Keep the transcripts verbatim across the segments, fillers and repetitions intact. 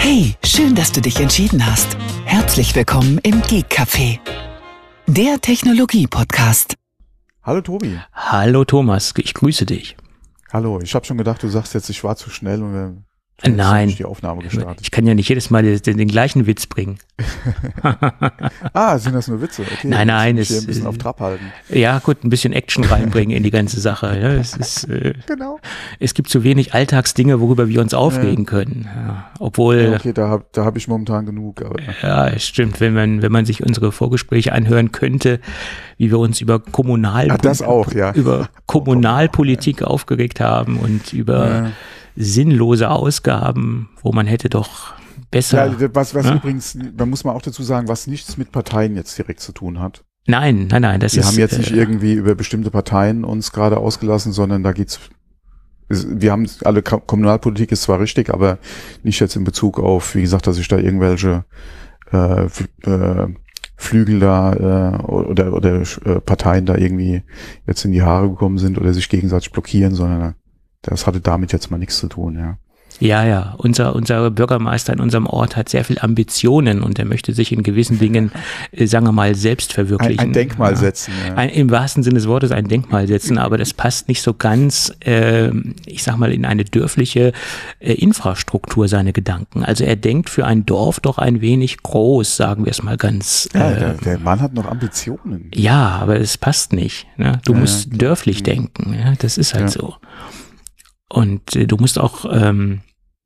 Hey, schön, dass du dich entschieden hast. Herzlich willkommen im Geek Café, der Technologie-Podcast. Hallo Tobi. Hallo Thomas, ich grüße dich. Hallo, ich habe schon gedacht, du sagst jetzt, ich war zu schnell und wir Nein, die Aufnahme gestartet. Ich kann ja nicht jedes Mal den, den gleichen Witz bringen. Ah, sind das nur Witze? Okay, nein, nein. Ich es, hier ein bisschen auf Trab halten. Ja gut, ein bisschen Action reinbringen in die ganze Sache. Ja, es, ist, äh, genau. Es gibt zu wenig Alltagsdinge, worüber wir uns aufregen ja. können. Ja, obwohl. Ja, okay, da habe da hab ich momentan genug. Aber. Ja, es stimmt. Wenn man, wenn man sich unsere Vorgespräche anhören könnte, wie wir uns über Kommunal Ach, das auch, ja. über Kommunalpolitik aufgeregt haben und über ja. sinnlose Ausgaben, wo man hätte doch besser. Ja, was, was ja? übrigens, da muss man auch dazu sagen, was nichts mit Parteien jetzt direkt zu tun hat. Nein, nein, nein, das wir ist. Wir haben jetzt nicht äh, irgendwie über bestimmte Parteien uns gerade ausgelassen, sondern da geht's, wir haben alle, Kommunalpolitik ist zwar richtig, aber nicht jetzt in Bezug auf, wie gesagt, dass sich da irgendwelche äh, äh, Flügel da äh, oder, oder äh, Parteien da irgendwie jetzt in die Haare gekommen sind oder sich gegenseitig blockieren, sondern das hatte damit jetzt mal nichts zu tun, ja. Ja, ja, unser, unser Bürgermeister in unserem Ort hat sehr viel Ambitionen und er möchte sich in gewissen Dingen, äh, sagen wir mal, selbst verwirklichen. Ein, ein Denkmal ja. setzen. Ja. Ein, im wahrsten Sinne des Wortes ein Denkmal setzen, aber das passt nicht so ganz, äh, ich sag mal, in eine dörfliche äh, Infrastruktur, seine Gedanken. Also er denkt für ein Dorf doch ein wenig groß, sagen wir es mal ganz. Ja, äh, der, der Mann hat noch Ambitionen. Ja, aber es passt nicht. Ne? Du ja, musst ja. dörflich mhm. denken, ja? Das ist halt ja. so. Und äh, du musst auch ähm,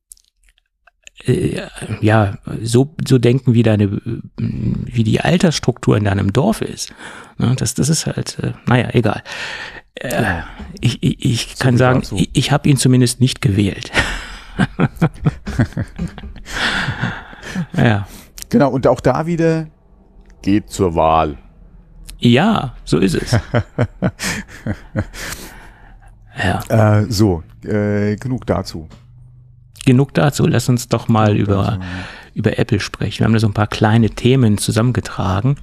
äh, ja so so denken, wie deine wie die Altersstruktur in deinem Dorf ist. Ne? Das das ist halt äh, naja egal. Äh, ich ich, ich so kann sagen, so. ich, ich habe ihn zumindest nicht gewählt. ja. Genau, und auch da wieder geht zur Wahl. Ja, so ist es. ja. Äh, so, äh, genug dazu. Genug dazu. Lass uns doch mal genug über, dazu, ja. über Apple sprechen. Wir haben da so ein paar kleine Themen zusammengetragen.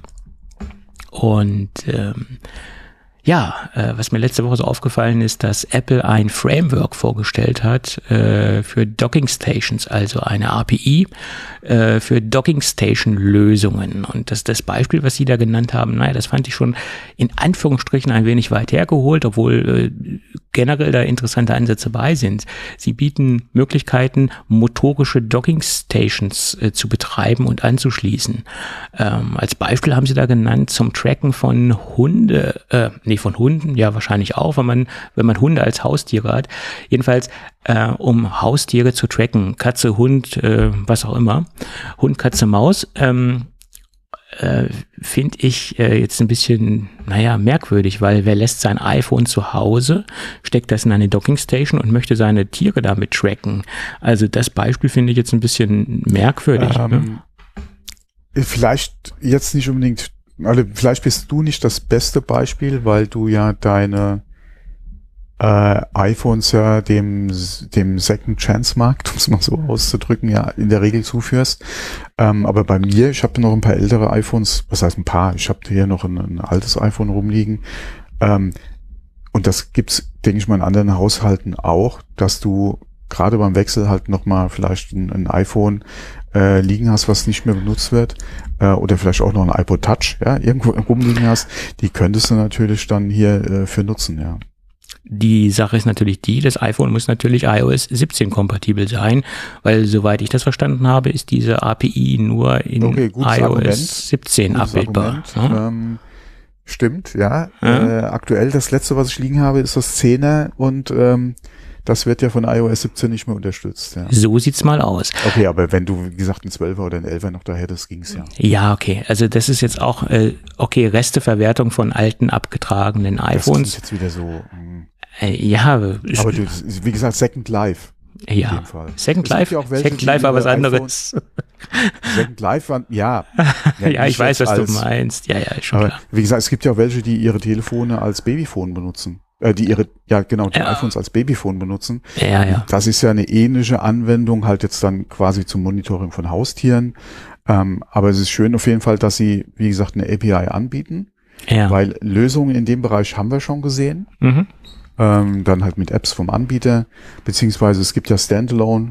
Und ähm, ja, äh, was mir letzte Woche so aufgefallen ist, dass Apple ein Framework vorgestellt hat äh, für Docking Stations, also eine A P I äh, für Docking Station Lösungen. Und das, das Beispiel, was Sie da genannt haben, naja, das fand ich schon in Anführungsstrichen ein wenig weit hergeholt, obwohl äh, generell da interessante Ansätze bei sind. Sie bieten Möglichkeiten, motorische Docking Stations äh, zu betreiben und anzuschließen. Ähm, als Beispiel haben Sie da genannt zum Tracken von Hunde, äh, nee, von Hunden, ja wahrscheinlich auch, wenn man wenn man Hunde als Haustiere hat. Jedenfalls, äh, um Haustiere zu tracken, Katze, Hund, äh, was auch immer, Hund, Katze, Maus, ähm, äh, finde ich äh, jetzt ein bisschen, naja, merkwürdig, weil wer lässt sein iPhone zu Hause, steckt das in eine Dockingstation und möchte seine Tiere damit tracken. Also das Beispiel finde ich jetzt ein bisschen merkwürdig. Ähm, ne? Vielleicht jetzt nicht unbedingt. Also vielleicht bist du nicht das beste Beispiel, weil du ja deine äh, iPhones ja dem dem Second Chance Markt, um es mal so auszudrücken, ja in der Regel zuführst. Ähm, aber bei mir, ich habe noch ein paar ältere iPhones, was heißt ein paar? Ich habe hier noch ein, ein altes iPhone rumliegen. Ähm, und das gibt's, denke ich mal, in anderen Haushalten auch, dass du gerade beim Wechsel halt nochmal vielleicht ein, ein iPhone äh, liegen hast, was nicht mehr benutzt wird, äh, oder vielleicht auch noch ein iPod Touch, ja, irgendwo rumliegen hast, die könntest du natürlich dann hier äh, für nutzen, ja. Die Sache ist natürlich die, das iPhone muss natürlich i O S siebzehn kompatibel sein, weil soweit ich das verstanden habe, ist diese A P I nur in okay, i O S Argument. siebzehn gutes abbildbar. Argument. Ja. Ähm, stimmt, ja. ja. Äh, aktuell das letzte, was ich liegen habe, ist das zehner und ähm, das wird ja von i O S siebzehn nicht mehr unterstützt. Ja. So sieht's mal aus. Okay, aber wenn du, wie gesagt, einen zwölfer oder einen elfer noch da hättest, ging's ja. Ja, okay. Also das ist jetzt auch, äh, okay, Resteverwertung von alten, abgetragenen iPhones. Das ist jetzt wieder so. Mh. Äh, ja. Aber du, wie gesagt, Second Life. Ja. In dem Fall. Second es Life, ja welche, Second Life war was anderes. Second Life waren, ja. Ja, ja ich weiß, was als, du meinst. Ja, ja, ist schon aber klar. Wie gesagt, es gibt ja auch welche, die ihre Telefone als Babyphone benutzen. Äh, die ihre, ja genau, die ja. iPhones als Babyphone benutzen. Ja, ja. Das ist ja eine ähnliche Anwendung, halt jetzt dann quasi zum Monitoring von Haustieren. Ähm, aber es ist schön auf jeden Fall, dass sie, wie gesagt, eine A P I anbieten. Ja. Weil Lösungen in dem Bereich haben wir schon gesehen. Mhm. Ähm, dann halt mit Apps vom Anbieter. Beziehungsweise es gibt ja Standalone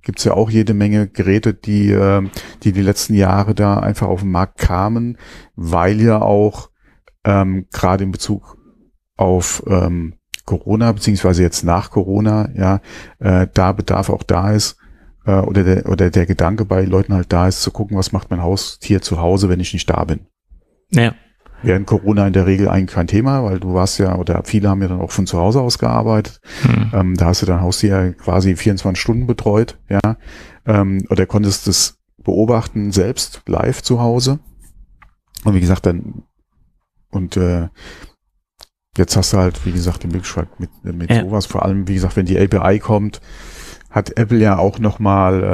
gibt's ja auch jede Menge Geräte, die, äh, die die letzten Jahre da einfach auf den Markt kamen, weil ja auch ähm, gerade in Bezug auf ähm, Corona, beziehungsweise jetzt nach Corona, ja, äh, da Bedarf auch da ist, äh, oder der, oder der Gedanke bei Leuten halt da ist, zu gucken, was macht mein Haustier zu Hause, wenn ich nicht da bin. Ja. Während Corona in der Regel eigentlich kein Thema, weil du warst ja, oder viele haben ja dann auch von zu Hause aus gearbeitet. Mhm. Ähm, da hast du dein Haustier quasi vierundzwanzig Stunden betreut, ja, ähm, oder konntest es beobachten selbst, live zu Hause. Und wie gesagt, dann, und äh, jetzt hast du halt, wie gesagt, die Möglichkeit mit, mit ja. sowas, vor allem, wie gesagt, wenn die A P I kommt, hat Apple ja auch nochmal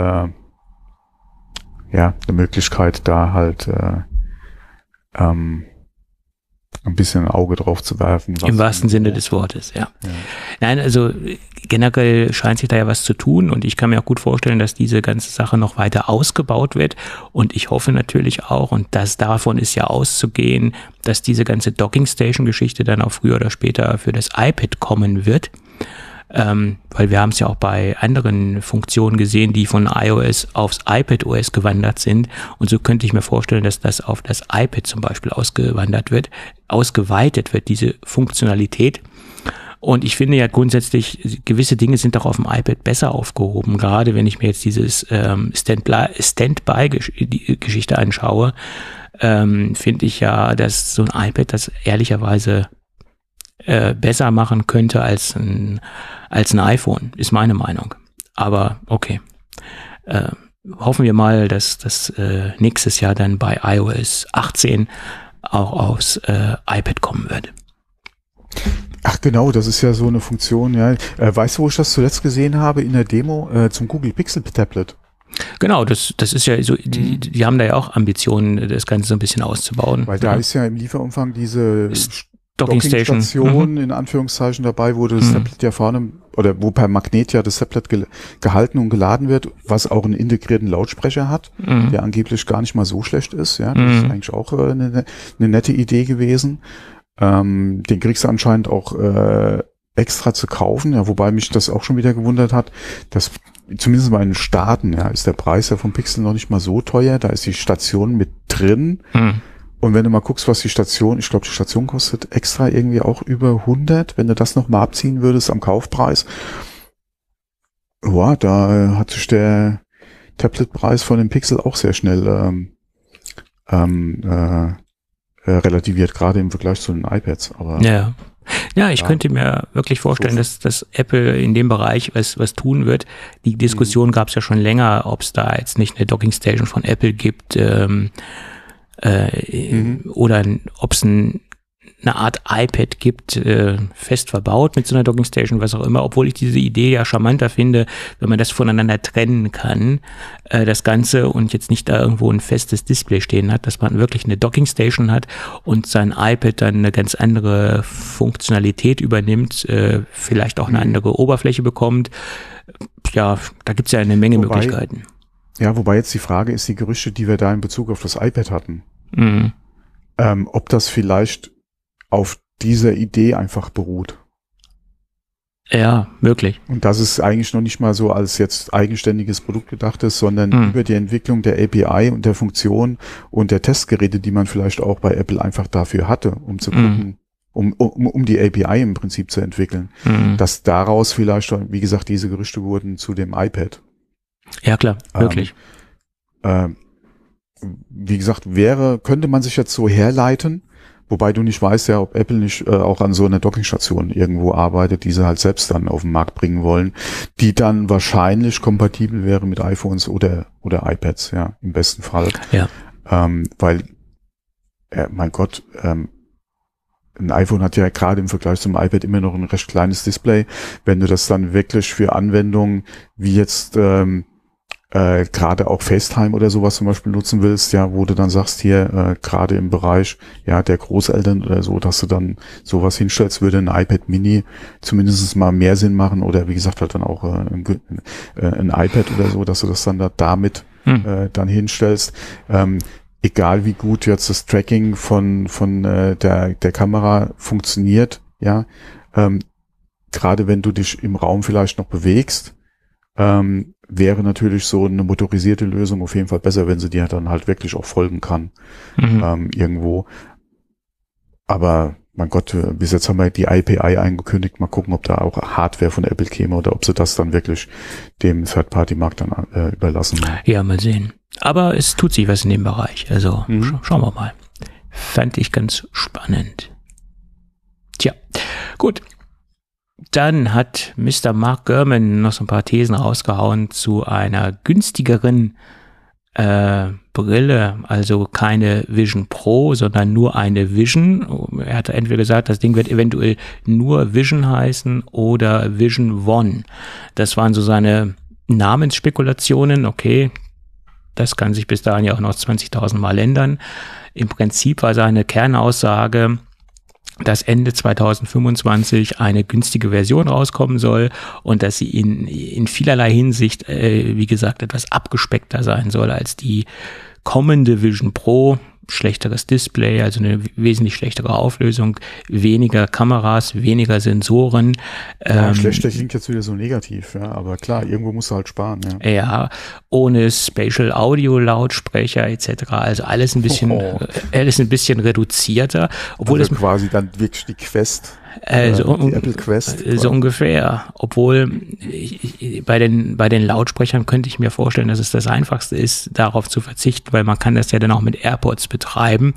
äh, ja, eine Möglichkeit, da halt äh, ähm, ein bisschen ein Auge drauf zu werfen. Im wahrsten Sinne des Wortes, ja. ja. Nein, also generell scheint sich da ja was zu tun und ich kann mir auch gut vorstellen, dass diese ganze Sache noch weiter ausgebaut wird und ich hoffe natürlich auch, und das davon ist ja auszugehen, dass diese ganze Docking-Station-Geschichte dann auch früher oder später für das iPad kommen wird. Ähm, weil wir haben es ja auch bei anderen Funktionen gesehen, die von iOS aufs iPadOS gewandert sind und so könnte ich mir vorstellen, dass das auf das iPad zum Beispiel ausgewandert wird, ausgeweitet wird, diese Funktionalität. Und ich finde ja grundsätzlich, gewisse Dinge sind auch auf dem iPad besser aufgehoben, gerade wenn ich mir jetzt dieses ähm, Standby-Geschichte anschaue, ähm, finde ich ja, dass so ein iPad das ehrlicherweise äh, besser machen könnte als ein, als ein iPhone, ist meine Meinung. Aber okay, äh, hoffen wir mal, dass das äh, nächstes Jahr dann bei iOS achtzehn auch aufs äh, iPad kommen wird. Ach genau, das ist ja so eine Funktion, ja. Äh, weißt du, wo ich das zuletzt gesehen habe in der Demo äh, zum Google Pixel Tablet? Genau, das, das ist ja so, die, die haben da ja auch Ambitionen, das Ganze so ein bisschen auszubauen. Weil da ja. ist ja im Lieferumfang diese Dockingstation Dockingstation mhm. in Anführungszeichen dabei, wo das mhm. Tablet ja vorne, oder wo per Magnet ja das Tablet ge- gehalten und geladen wird, was auch einen integrierten Lautsprecher hat, mhm. der angeblich gar nicht mal so schlecht ist, ja. Das mhm. ist eigentlich auch äh, eine, eine nette Idee gewesen. Ähm, den kriegst du anscheinend auch äh, extra zu kaufen, ja, wobei mich das auch schon wieder gewundert hat, dass zumindest bei den Staaten, ja, ist der Preis ja vom Pixel noch nicht mal so teuer, da ist die Station mit drin mhm. und wenn du mal guckst, was die Station, ich glaube, die Station kostet extra irgendwie auch über hundert, wenn du das nochmal abziehen würdest am Kaufpreis, ja, da hat sich der Tabletpreis von dem Pixel auch sehr schnell ähm, ähm, äh, relativiert, gerade im Vergleich zu den iPads. Aber ja, ja ich ja. könnte mir wirklich vorstellen, dass, dass Apple in dem Bereich was, was tun wird. Die Diskussion mhm. gab es ja schon länger, ob es da jetzt nicht eine Dockingstation von Apple gibt ähm, äh, mhm. oder ob es ein eine Art iPad gibt, äh, fest verbaut mit so einer Dockingstation, was auch immer, obwohl ich diese Idee ja charmanter finde, wenn man das voneinander trennen kann, äh, das Ganze und jetzt nicht da irgendwo ein festes Display stehen hat, dass man wirklich eine Dockingstation hat und sein iPad dann eine ganz andere Funktionalität übernimmt, äh, vielleicht auch eine andere Oberfläche bekommt. Ja, da gibt's ja eine Menge wobei, Möglichkeiten. Ja, wobei jetzt die Frage ist, die Gerüchte, die wir da in Bezug auf das iPad hatten, mhm. ähm, ob das vielleicht auf dieser Idee einfach beruht. Ja, möglich. Und dass es eigentlich noch nicht mal so als jetzt eigenständiges Produkt gedacht ist, sondern mhm. über die Entwicklung der A P I und der Funktion und der Testgeräte, die man vielleicht auch bei Apple einfach dafür hatte, um zu gucken, mhm. um, um, um die A P I im Prinzip zu entwickeln, mhm. dass daraus vielleicht, wie gesagt, diese Gerüchte wurden zu dem iPad. Ja, klar, wirklich. Ähm, äh, wie gesagt, wäre, könnte man sich jetzt so herleiten, wobei du nicht weißt ja, ob Apple nicht äh, auch an so einer Dockingstation irgendwo arbeitet, die sie halt selbst dann auf den Markt bringen wollen, die dann wahrscheinlich kompatibel wäre mit iPhones oder oder iPads, ja, im besten Fall. Ja. Ähm, weil, äh, mein Gott, ähm, ein iPhone hat ja gerade im Vergleich zum iPad immer noch ein recht kleines Display. Wenn du das dann wirklich für Anwendungen wie jetzt ähm, äh, gerade auch FaceTime oder sowas zum Beispiel nutzen willst, ja, wo du dann sagst hier, äh, gerade im Bereich ja der Großeltern oder so, dass du dann sowas hinstellst, würde ein iPad Mini zumindest mal mehr Sinn machen oder wie gesagt halt dann auch äh, ein, äh, ein iPad oder so, dass du das dann da damit hm. äh, dann hinstellst. Ähm, egal wie gut jetzt das Tracking von von äh, der der Kamera funktioniert, ja, ähm, gerade wenn du dich im Raum vielleicht noch bewegst, ähm, wäre natürlich so eine motorisierte Lösung auf jeden Fall besser, wenn sie dir dann halt wirklich auch folgen kann, Mhm. ähm, irgendwo. Aber mein Gott, bis jetzt haben wir die I P I eingekündigt. Mal gucken, ob da auch Hardware von Apple käme oder ob sie das dann wirklich dem Third-Party-Markt dann äh, überlassen. Ja, mal sehen. Aber es tut sich was in dem Bereich. Also Mhm. scha schauen wir mal. Fand ich ganz spannend. Tja, gut. Dann hat Mister Mark Gurman noch so ein paar Thesen rausgehauen zu einer günstigeren äh, Brille, also keine Vision Pro, sondern nur eine Vision. Er hatte entweder gesagt, das Ding wird eventuell nur Vision heißen oder Vision One. Das waren so seine Namensspekulationen. Okay, das kann sich bis dahin ja auch noch zwanzigtausend Mal ändern. Im Prinzip war seine Kernaussage, dass Ende zweitausendfünfundzwanzig eine günstige Version rauskommen soll und dass sie in, in vielerlei Hinsicht, äh, wie gesagt, etwas abgespeckter sein soll als die kommende Vision Pro. Schlechteres Display, also eine wesentlich schlechtere Auflösung, weniger Kameras, weniger Sensoren. Ja, ähm, schlechter klingt jetzt wieder so negativ, ja, aber klar, irgendwo musst du halt sparen. Ja, Ja, ohne Spatial Audio Lautsprecher et cetera. Also alles ein bisschen, Oh. äh, alles ein bisschen reduzierter, obwohl also es quasi dann wirklich die Quest, äh, so, äh, die Apple Quest. äh, so ungefähr. Obwohl ich, ich, bei den bei den Lautsprechern könnte ich mir vorstellen, dass es das Einfachste ist, darauf zu verzichten, weil man kann das ja dann auch mit AirPods betreiben.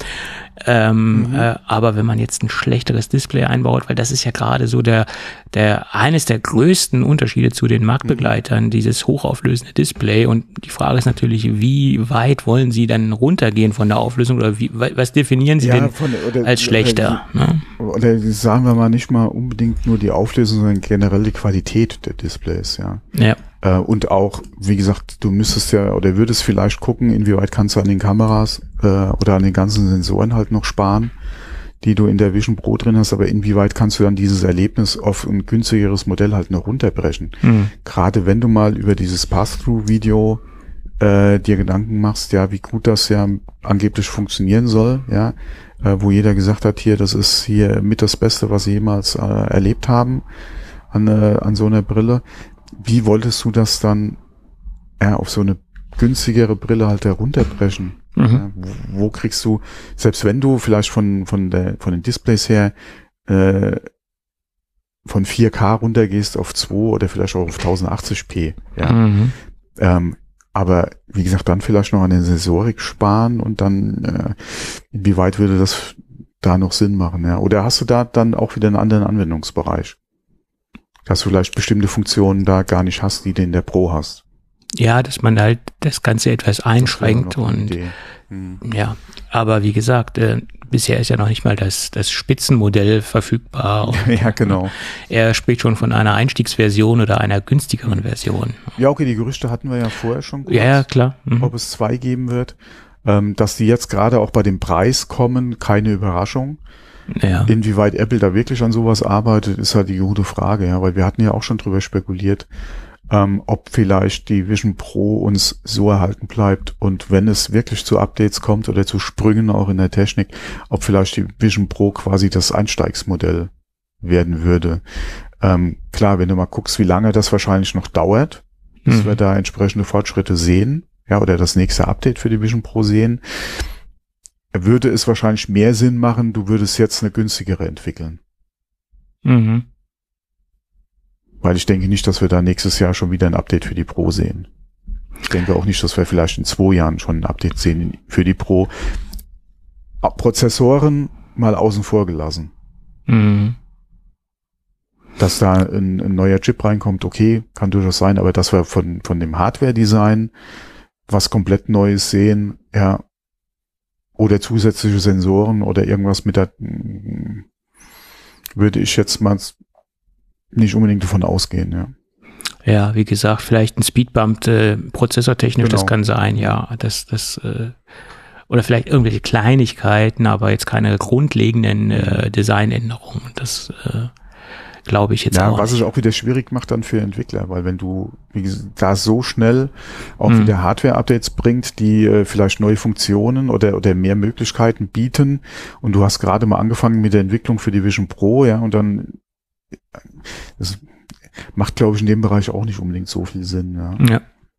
Ähm, Mhm. äh, aber wenn man jetzt ein schlechteres Display einbaut, weil das ist ja gerade so der der eines der größten Unterschiede zu den Marktbegleitern, dieses hochauflösende Display. Und die Frage ist natürlich, wie weit wollen Sie dann runtergehen von der Auflösung oder wie, was definieren Sie Ja, denn von- oder- als schlechter? Ne? Oder sagen wir mal nicht mal unbedingt nur die Auflösung, sondern generell die Qualität der Displays, ja. Ja. Äh, und auch, wie gesagt, du müsstest ja oder würdest vielleicht gucken, inwieweit kannst du an den Kameras äh, oder an den ganzen Sensoren halt noch sparen, die du in der Vision Pro drin hast, aber inwieweit kannst du dann dieses Erlebnis auf ein günstigeres Modell halt noch runterbrechen. Hm. Gerade wenn du mal über dieses Pass-Through-Video äh, dir Gedanken machst, ja, wie gut das ja angeblich funktionieren soll, ja, äh, wo jeder gesagt hat, hier, das ist hier mit das Beste, was sie jemals äh, erlebt haben an, äh, an so einer Brille. Wie wolltest du das dann ja, auf so eine günstigere Brille halt herunterbrechen? Mhm. Ja, wo, wo kriegst du, selbst wenn du vielleicht von von der von den Displays her äh, von vier K runtergehst auf zwei oder vielleicht auch auf tausendachtzig p, ja, Mhm. ähm, aber wie gesagt, dann vielleicht noch an der Sensorik sparen und dann äh, inwieweit würde das da noch Sinn machen, ja? Oder hast du da dann auch wieder einen anderen Anwendungsbereich? Dass du vielleicht bestimmte Funktionen da gar nicht hast, die du in der Pro hast. Ja, dass man halt das Ganze etwas einschränkt Das wäre noch eine und Idee. Hm. ja, aber wie gesagt, äh, bisher ist ja noch nicht mal das, das Spitzenmodell verfügbar. Und Ja, genau. er spricht schon von einer Einstiegsversion oder einer günstigeren Version. Ja, okay, die Gerüchte hatten wir ja vorher schon kurz, Ja, ja, klar. Mhm. ob es zwei geben wird. Ähm, dass die jetzt gerade auch bei dem Preis kommen, keine Überraschung. Ja. Inwieweit Apple da wirklich an sowas arbeitet, ist halt die gute Frage, ja, weil wir hatten ja auch schon drüber spekuliert, ähm, ob vielleicht die Vision Pro uns so erhalten bleibt und wenn es wirklich zu Updates kommt oder zu Sprüngen auch in der Technik, ob vielleicht die Vision Pro quasi das Einsteigsmodell werden würde. Ähm, klar, wenn du mal guckst, wie lange das wahrscheinlich noch dauert, bis Mhm. wir da entsprechende Fortschritte sehen, ja, oder das nächste Update für die Vision Pro sehen, würde es wahrscheinlich mehr Sinn machen, du würdest jetzt eine günstigere entwickeln. Mhm. Weil ich denke nicht, dass wir da nächstes Jahr schon wieder ein Update für die Pro sehen. Ich denke auch nicht, dass wir vielleicht in zwei Jahren schon ein Update sehen für die Pro. Prozessoren mal außen vor gelassen. Mhm. Dass da ein, ein neuer Chip reinkommt, okay, kann durchaus sein, aber dass wir von, von dem Hardware-Design was komplett Neues sehen, ja, oder zusätzliche Sensoren oder irgendwas mit der, würde ich jetzt mal nicht unbedingt davon ausgehen, ja. Ja, wie gesagt, vielleicht ein Speedbump äh, prozessortechnisch, Genau. das kann sein, ja. Das, das, äh, oder vielleicht irgendwelche Kleinigkeiten, aber jetzt keine grundlegenden äh, Designänderungen. Das äh, glaube ich jetzt Ja, auch was nicht. es auch wieder schwierig macht dann für Entwickler, weil wenn du wie gesagt, da so schnell auch Mhm. wieder Hardware-Updates bringt, die äh, vielleicht neue Funktionen oder oder mehr Möglichkeiten bieten und du hast gerade mal angefangen mit der Entwicklung für die Vision Pro, ja, und dann das macht, glaube ich, in dem Bereich auch nicht unbedingt so viel Sinn, ja. Ja,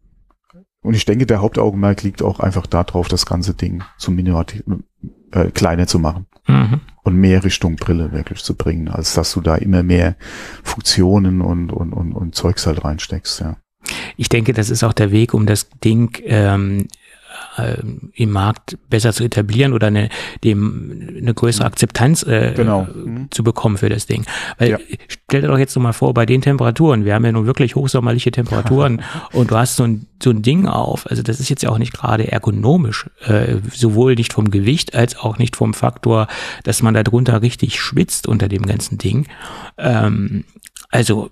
Und ich denke, der Hauptaugenmerk liegt auch einfach darauf, das ganze Ding zu miniativ, äh, kleiner zu machen. Mhm. Und mehr Richtung Brille wirklich zu bringen, als dass du da immer mehr Funktionen und, und, und, und Zeugs halt reinsteckst, ja. Ich denke, das ist auch der Weg, um das Ding ähm, äh, im Markt besser zu etablieren oder eine, dem, eine größere Akzeptanz äh, Genau. Mhm. zu bekommen für das Ding. Weil Ja. stell dir doch jetzt noch mal vor, bei den Temperaturen, wir haben ja nun wirklich hochsommerliche Temperaturen und du hast so ein, so ein Ding auf, also das ist jetzt ja auch nicht gerade ergonomisch, äh, sowohl nicht vom Gewicht als auch nicht vom Faktor, dass man da drunter richtig schwitzt unter dem ganzen Ding. Ähm, also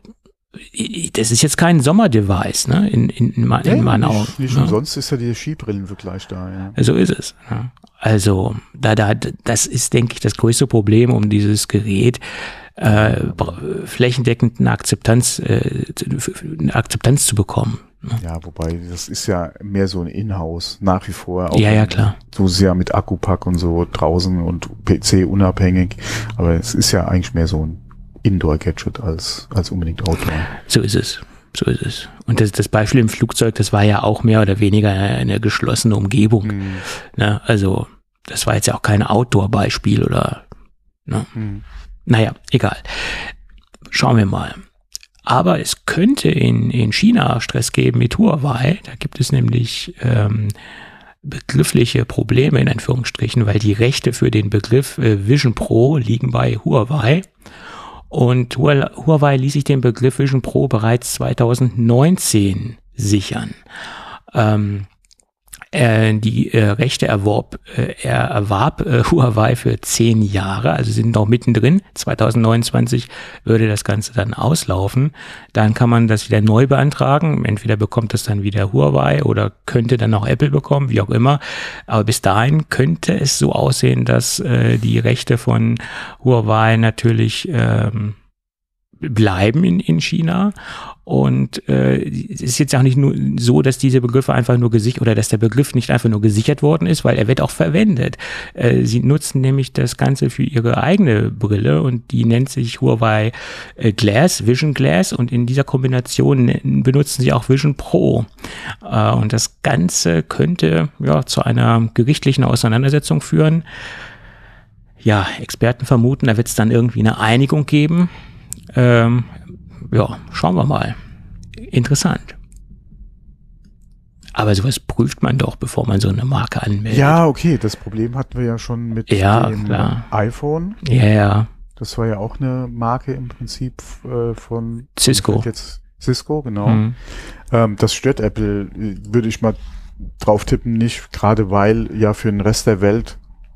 das ist jetzt kein Sommerdevice, ne? In, in, in, in Ja, meinen nicht, Augen. Nicht ne? umsonst ist ja der Skibrillenvergleich da, ja. So ist es. Ne? Also da, da, das ist, denke ich, das größte Problem, um dieses Gerät äh, flächendeckend eine Akzeptanz, äh, eine Akzeptanz zu bekommen. Ne? Ja, wobei, das ist ja mehr so ein Inhouse, nach wie vor. Auch Ja, ja, klar. So sehr mit Akkupack und so draußen und P C unabhängig. Aber es ist ja eigentlich mehr so ein Indoor-Gadget als, als unbedingt Outdoor. So ist es. So ist es. Und das, das Beispiel im Flugzeug, das war ja auch mehr oder weniger eine geschlossene Umgebung. Hm. Ne? Also, das war jetzt ja auch kein Outdoor-Beispiel oder, ne? Hm. Naja, egal. Schauen wir mal. Aber es könnte in, in China Stress geben mit Huawei. Da gibt es nämlich ähm, begriffliche Probleme in Anführungsstrichen, weil die Rechte für den Begriff äh, Vision Pro liegen bei Huawei. Und Huawei ließ sich den Begriff Vision Pro bereits zweitausendneunzehn sichern. Ähm, äh, die äh, Rechte erwarb, äh, er erwarb äh, Huawei für zehn Jahre, also sind noch mittendrin. zweitausendneunundzwanzig würde das Ganze dann auslaufen. Dann kann man das wieder neu beantragen. Entweder bekommt das dann wieder Huawei oder könnte dann auch Apple bekommen, wie auch immer. Aber bis dahin könnte es so aussehen, dass äh, die Rechte von Huawei natürlich ähm, bleiben in, in China. Und äh, es ist jetzt auch nicht nur so, dass diese Begriffe einfach nur gesichert oder dass der Begriff nicht einfach nur gesichert worden ist, weil er wird auch verwendet. Äh, sie nutzen nämlich das Ganze für ihre eigene Brille und die nennt sich Huawei äh, Glass, Vision Glass, und in dieser Kombination benutzen sie auch Vision Pro. Äh, und das Ganze könnte ja zu einer gerichtlichen Auseinandersetzung führen. Ja, Experten vermuten, da wird es dann irgendwie eine Einigung geben. Ähm, ja, schauen wir mal. Interessant. Aber sowas prüft man doch, bevor man so eine Marke anmeldet. Ja, okay, das Problem hatten wir ja schon mit ja, dem klar. iPhone. Ja, ja. Das war ja auch eine Marke im Prinzip äh, von Cisco. Jetzt Cisco, genau. Mhm. Ähm, das stört Apple, würde ich mal drauf tippen, nicht, gerade weil ja für den Rest der Welt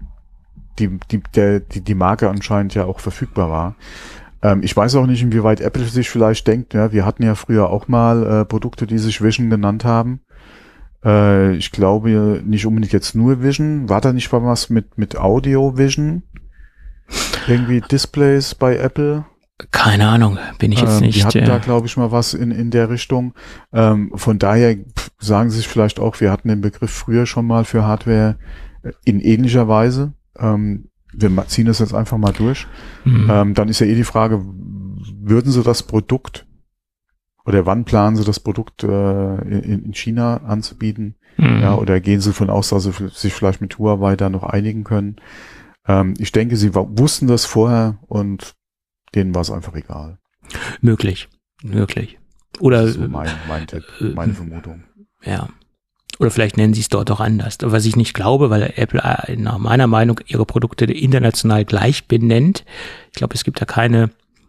die, die, der, die, die Marke anscheinend ja auch verfügbar war. Ähm, ich weiß auch nicht, inwieweit Apple sich vielleicht denkt, ja, wir hatten ja früher auch mal äh, Produkte, die sich Vision genannt haben. Äh, ich glaube nicht unbedingt jetzt nur Vision. War da nicht mal was mit, mit Audio Vision? Irgendwie Displays bei Apple? Keine Ahnung, bin ich jetzt ähm, nicht. Die hatten äh, da, glaube ich, mal was in, in der Richtung. Ähm, von daher pff, sagen sie sich vielleicht auch, wir hatten den Begriff früher schon mal für Hardware äh, in ähnlicher Weise. Ähm, wir ziehen das jetzt einfach mal durch. mhm. Ähm, dann ist ja eh die Frage, würden sie das Produkt oder wann planen sie das Produkt äh, in, in China anzubieten? Mhm. Ja, oder gehen sie davon aus, dass sie sich vielleicht mit Huawei da noch einigen können? Ähm, ich denke, sie wussten das vorher und denen war es einfach egal. Möglich, möglich. Oder Das ist so mein, mein Tipp, äh, meine Vermutung. ja. Oder vielleicht nennen sie es dort auch anders. Was ich nicht glaube, weil Apple nach meiner Meinung ihre Produkte international gleich benennt. Ich glaube, es gibt da keine,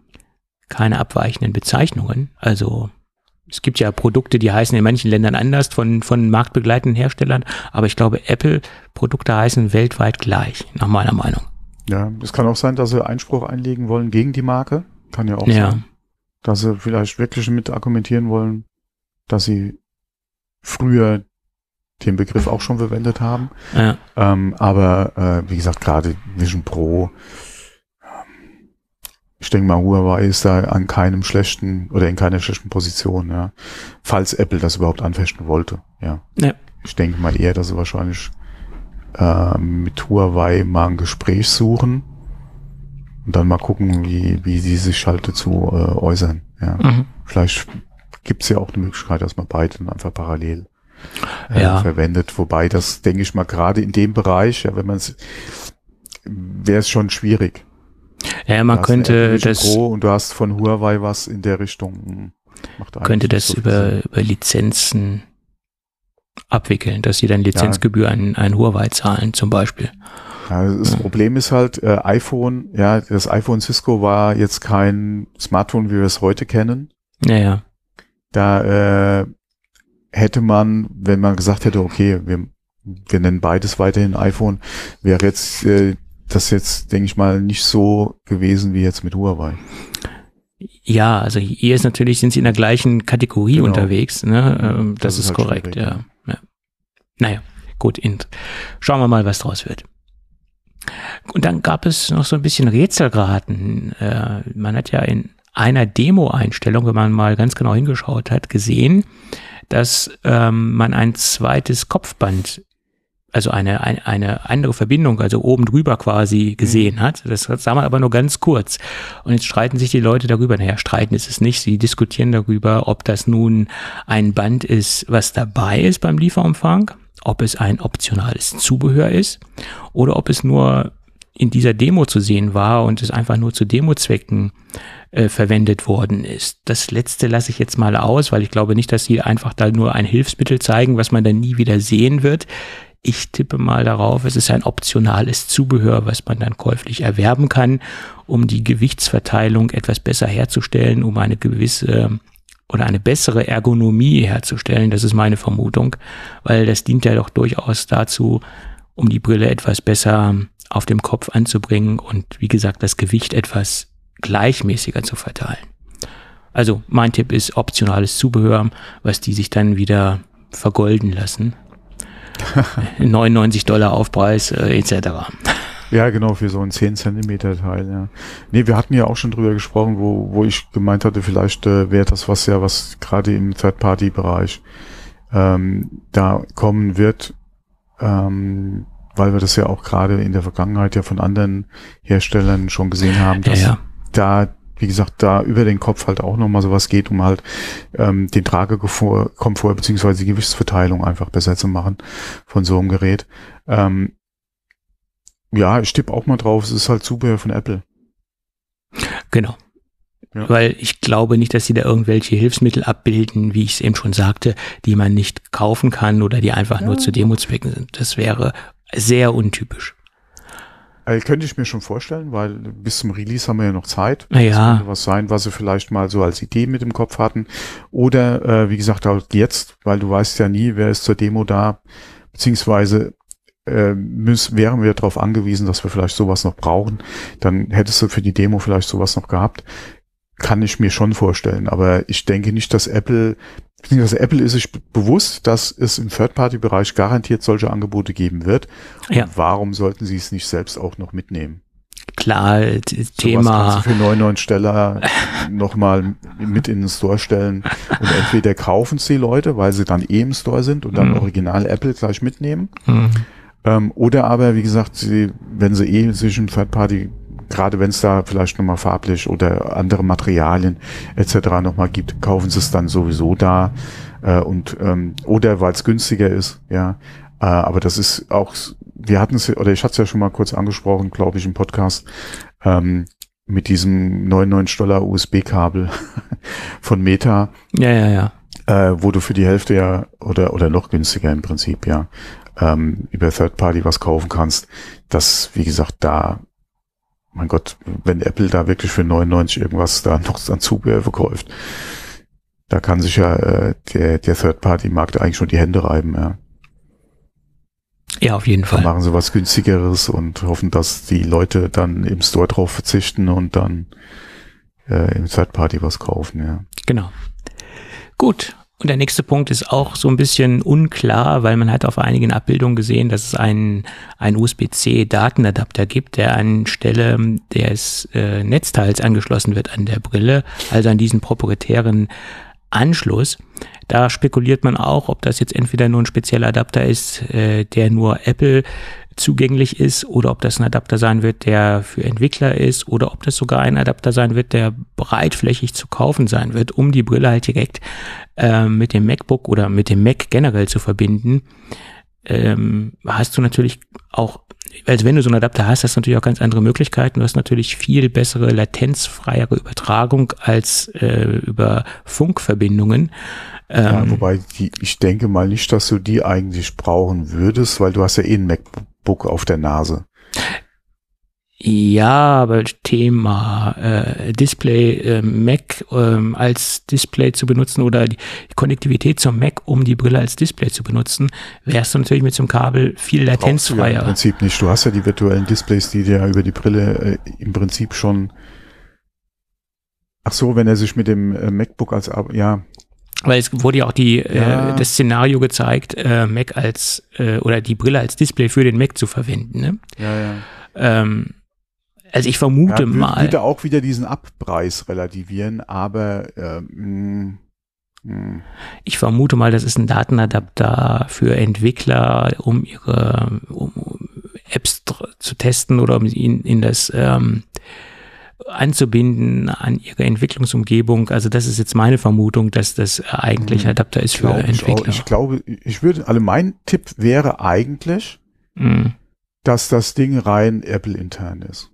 keine abweichenden Bezeichnungen. Also es gibt ja Produkte, die heißen in manchen Ländern anders von, von marktbegleitenden Herstellern. Aber ich glaube, Apple-Produkte heißen weltweit gleich, nach meiner Meinung. Ja, es kann auch sein, dass sie Einspruch einlegen wollen gegen die Marke. Kann ja auch Ja. sein. Dass sie vielleicht wirklich mit argumentieren wollen, dass sie früher den Begriff auch schon verwendet haben. Ja. Ähm, aber äh, wie gesagt, gerade Vision Pro, ähm, ich denke mal, Huawei ist da an keinem schlechten oder in keiner schlechten Position, ja. Falls Apple das überhaupt anfechten wollte, ja. Ja. Ich denke mal eher, dass sie wahrscheinlich äh, mit Huawei mal ein Gespräch suchen und dann mal gucken, wie wie sie sich halt dazu äh, äußern, ja. Mhm. Vielleicht gibt's ja auch eine Möglichkeit, dass man beide dann einfach parallel äh, ja. verwendet. Wobei das, denke ich mal, gerade in dem Bereich, ja, wenn man es, wäre es schon schwierig. Ja, man könnte das Pro und du hast von Huawei was in der Richtung. Macht könnte das so über, über Lizenzen abwickeln, dass sie dann Lizenzgebühr ja. an, an Huawei zahlen zum Beispiel. Ja, das ja. Problem ist halt, äh, iPhone, ja, das iPhone Cisco war jetzt kein Smartphone, wie wir es heute kennen. Ja, ja. Da äh, hätte man, wenn man gesagt hätte, okay, wir, wir nennen beides weiterhin iPhone, wäre jetzt äh, das jetzt, denke ich mal, nicht so gewesen wie jetzt mit Huawei. Ja, also hier ist natürlich, sind sie in der gleichen Kategorie genau. unterwegs, ne? Ähm, das, das ist, ist halt korrekt, ja. ja. Naja, gut, in, schauen wir mal, was draus wird. Und dann gab es noch so ein bisschen Rätselraten. Äh, man hat ja in einer Demo-Einstellung, wenn man mal ganz genau hingeschaut hat, gesehen, dass ähm, man ein zweites Kopfband, also eine, eine, eine andere Verbindung, also oben drüber quasi gesehen hat. Das sah man aber nur ganz kurz. Und jetzt streiten sich die Leute darüber. Naja, streiten ist es nicht. Sie diskutieren darüber, ob das nun ein Band ist, was dabei ist beim Lieferumfang, ob es ein optionales Zubehör ist oder ob es nur in dieser Demo zu sehen war und es einfach nur zu Demozwecken äh, verwendet worden ist. Das letzte lasse ich jetzt mal aus, weil ich glaube nicht, dass sie einfach da nur ein Hilfsmittel zeigen, was man dann nie wieder sehen wird. Ich tippe mal darauf, es ist ein optionales Zubehör, was man dann käuflich erwerben kann, um die Gewichtsverteilung etwas besser herzustellen, um eine gewisse oder eine bessere Ergonomie herzustellen. Das ist meine Vermutung, weil das dient ja doch durchaus dazu, um die Brille etwas besser auf dem Kopf anzubringen und wie gesagt, das Gewicht etwas gleichmäßiger zu verteilen. Also mein Tipp ist optionales Zubehör, was die sich dann wieder vergolden lassen. neunundneunzig Dollar Aufpreis äh, et cetera. Ja, genau, für so ein zehn Zentimeter Teil, ja. Nee, wir hatten ja auch schon drüber gesprochen, wo wo ich gemeint hatte, vielleicht äh, wäre das was ja, was gerade im Third-Party-Bereich ähm, da kommen wird, ähm, weil wir das ja auch gerade in der Vergangenheit ja von anderen Herstellern schon gesehen haben, dass ja, ja. da, wie gesagt, da über den Kopf halt auch nochmal sowas geht, um halt ähm, den Tragekomfort Komfort, beziehungsweise die Gewichtsverteilung einfach besser zu machen von so einem Gerät. Ähm, Ja, ich tippe auch mal drauf, es ist halt Zubehör von Apple. Genau. Ja. Weil ich glaube nicht, dass sie da irgendwelche Hilfsmittel abbilden, wie ich es eben schon sagte, die man nicht kaufen kann oder die einfach ja. nur zu Demozwecken sind. Das wäre sehr untypisch. Also könnte ich mir schon vorstellen, weil bis zum Release haben wir ja noch Zeit. Ja. Das könnte was sein, was sie vielleicht mal so als Idee mit im Kopf hatten. Oder, äh, wie gesagt, halt jetzt, weil du weißt ja nie, wer ist zur Demo da, beziehungsweise Äh, müssen, wären wir darauf angewiesen, dass wir vielleicht sowas noch brauchen, dann hättest du für die Demo vielleicht sowas noch gehabt. Kann ich mir schon vorstellen, aber ich denke nicht, dass Apple, beziehungsweise Apple ist sich bewusst, dass es im Third-Party-Bereich garantiert solche Angebote geben wird. Ja. Und warum sollten sie es nicht selbst auch noch mitnehmen? Klar, Sowas Thema. Kannst du für neunundneunzig Dollar nochmal mit in den Store stellen und entweder kaufen es die Leute, weil sie dann eh im Store sind und dann mhm. original Apple gleich mitnehmen. Mhm. Ähm, oder aber, wie gesagt, sie, wenn sie eh sich im Third-Party, gerade wenn es da vielleicht nochmal farblich oder andere Materialien et cetera nochmal gibt, kaufen sie es dann sowieso da äh, und ähm, oder weil es günstiger ist, ja. Äh, aber das ist auch, wir hatten es, oder ich hatte es ja schon mal kurz angesprochen, glaube ich, im Podcast, ähm, mit diesem neunundneunzig Dollar U S B-Kabel von Meta. Ja, ja, ja. Äh, wo du für die Hälfte ja, oder oder noch günstiger im Prinzip, ja, ähm, über Third Party was kaufen kannst. Das, wie gesagt, da, mein Gott, wenn Apple da wirklich für neunundneunzig irgendwas da noch an Zubehör verkauft, da kann sich ja äh, der, der Third Party Markt eigentlich schon die Hände reiben, ja. Ja, auf jeden Fall. Dann machen sie was günstigeres und hoffen, dass die Leute dann im Store drauf verzichten und dann äh, im Third Party was kaufen, ja. Genau. Gut. Und der nächste Punkt ist auch so ein bisschen unklar, weil man hat auf einigen Abbildungen gesehen, dass es einen, einen U S B C Datenadapter gibt, der anstelle des äh, Netzteils angeschlossen wird an der Brille, also an diesen proprietären Anschluss. Da spekuliert man auch, ob das jetzt entweder nur ein spezieller Adapter ist, äh, der nur Apple zugänglich ist, oder ob das ein Adapter sein wird, der für Entwickler ist, oder ob das sogar ein Adapter sein wird, der breitflächig zu kaufen sein wird, um die Brille halt direkt äh, mit dem MacBook oder mit dem Mac generell zu verbinden. Ähm, hast du natürlich auch, also wenn du so einen Adapter hast, hast du natürlich auch ganz andere Möglichkeiten. Du hast natürlich viel bessere, latenzfreiere Übertragung als äh, über Funkverbindungen. Ja, Ähm, wobei die, ich denke mal nicht, dass du die eigentlich brauchen würdest, weil du hast ja eh ein MacBook auf der Nase. Ja, aber Thema äh, Display, äh, Mac ähm, als Display zu benutzen oder die Konnektivität zum Mac, um die Brille als Display zu benutzen, wärst du natürlich mit so einem Kabel viel latenzfreier. Ja, im Prinzip nicht. Du hast ja die virtuellen Displays, die dir über die Brille äh, im Prinzip schon. Ach so, wenn er sich mit dem äh, MacBook als, ja. Weil es wurde ja auch die, Ja. äh, das Szenario gezeigt, äh, Mac als, äh, oder die Brille als Display für den Mac zu verwenden. Ne? Ja, ja. Ähm, also ich vermute ja, mal. Würde auch wieder diesen Abpreis relativieren, aber ähm, mh. Ich vermute mal, das ist ein Datenadapter für Entwickler, um ihre um, um Apps zu testen oder um ihn in das ähm, anzubinden an ihre Entwicklungsumgebung. Also das ist jetzt meine Vermutung, dass das eigentlich ein Adapter ist für Entwickler. Ich, ich glaube, ich würde, also mein Tipp wäre eigentlich, mhm. dass das Ding rein Apple intern ist.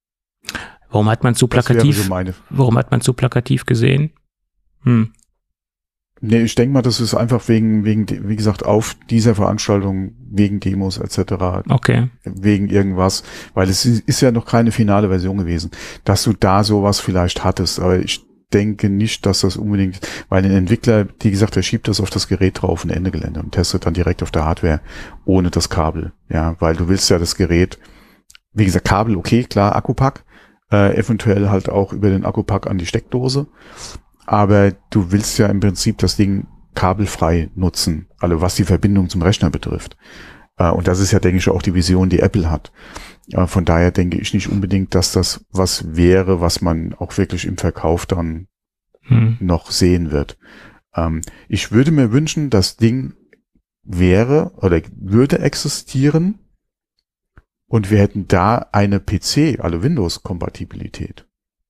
Warum hat man so plakativ, so meine. warum hat man so plakativ gesehen? Hm. Nee, ich denke mal, das ist einfach wegen, wegen, wie gesagt, auf dieser Veranstaltung, wegen Demos et cetera. Okay. Wegen irgendwas, weil es ist ja noch keine finale Version gewesen, dass du da sowas vielleicht hattest, aber ich denke nicht, dass das unbedingt, weil ein Entwickler, wie gesagt, der schiebt das auf das Gerät drauf, ein Ende Gelände und testet dann direkt auf der Hardware ohne das Kabel, ja, weil du willst ja das Gerät, wie gesagt, Kabel, okay, klar, Akkupack, äh, eventuell halt auch über den Akkupack an die Steckdose, aber du willst ja im Prinzip das Ding kabelfrei nutzen, also was die Verbindung zum Rechner betrifft. Äh, und das ist ja, denke ich, auch die Vision, die Apple hat. Äh, von daher denke ich nicht unbedingt, dass das was wäre, was man auch wirklich im Verkauf dann hm. noch sehen wird. Ähm, ich würde mir wünschen, das Ding wäre oder würde existieren und wir hätten da eine P C, also Windows-Kompatibilität.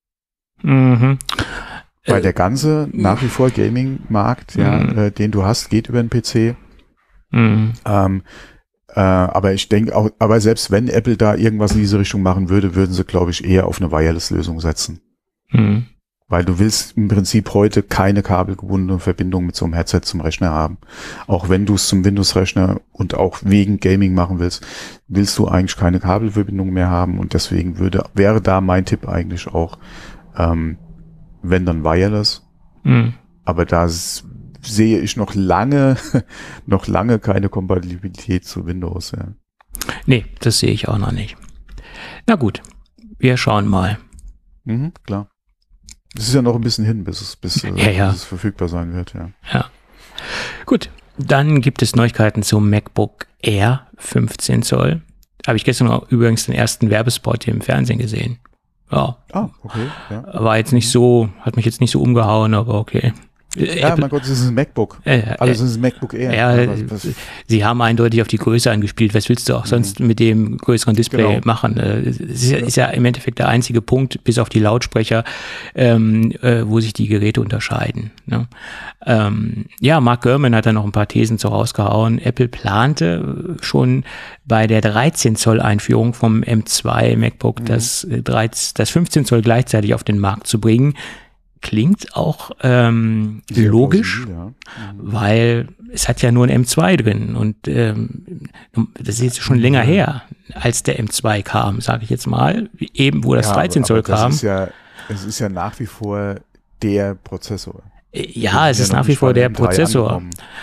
Mhm. Weil der ganze nach wie vor Gaming-Markt, ja, mhm. äh, den du hast, geht über den P C. Mhm. Ähm, äh, aber ich denke auch, aber selbst wenn Apple da irgendwas in diese Richtung machen würde, würden sie, glaube ich, eher auf eine Wireless-Lösung setzen. Mhm. Weil du willst im Prinzip heute keine kabelgebundene Verbindung mit so einem Headset zum Rechner haben. Auch wenn du es zum Windows-Rechner und auch wegen Gaming machen willst, willst du eigentlich keine Kabelverbindung mehr haben und deswegen würde, wäre da mein Tipp eigentlich auch, ähm, wenn dann Wireless. Mhm. Aber da s- sehe ich noch lange, noch lange keine Kompatibilität zu Windows. Ja. Nee, das sehe ich auch noch nicht. Na gut, wir schauen mal. Mhm, klar. Es ist ja noch ein bisschen hin, bis es, bis, ja, ja. bis es verfügbar sein wird. Ja. Ja. Gut, dann gibt es Neuigkeiten zum MacBook Air fünfzehn Zoll. Habe ich gestern auch übrigens den ersten Werbespot hier im Fernsehen gesehen. Ja. Ah, okay. Ja. War jetzt nicht so, hat mich jetzt nicht so umgehauen, aber okay. Ja, Apple, mein Gott, das ist ein MacBook. Äh, also das ist ein MacBook Air. Ja, was, was? Sie haben eindeutig auf die Größe angespielt. Was willst du auch sonst mhm. mit dem größeren Display genau. machen? Es ist ja, ist ja im Endeffekt der einzige Punkt, bis auf die Lautsprecher, ähm, äh, wo sich die Geräte unterscheiden. Ne? Ähm, ja, Mark Gurman hat da noch ein paar Thesen so rausgehauen. Apple plante schon bei der dreizehn Zoll Einführung vom M zwei MacBook mhm. das, das fünfzehn Zoll gleichzeitig auf den Markt zu bringen. Klingt auch ähm, logisch, ja. mhm. weil es hat ja nur ein M zwei drin und ähm, das ist jetzt schon länger her, als der M zwei kam, sage ich jetzt mal, eben wo das ja, dreizehn Zoll aber das kam. Ist ja, es ist ja nach wie vor der Prozessor. Ja, es ist nach wie vor der Prozessor.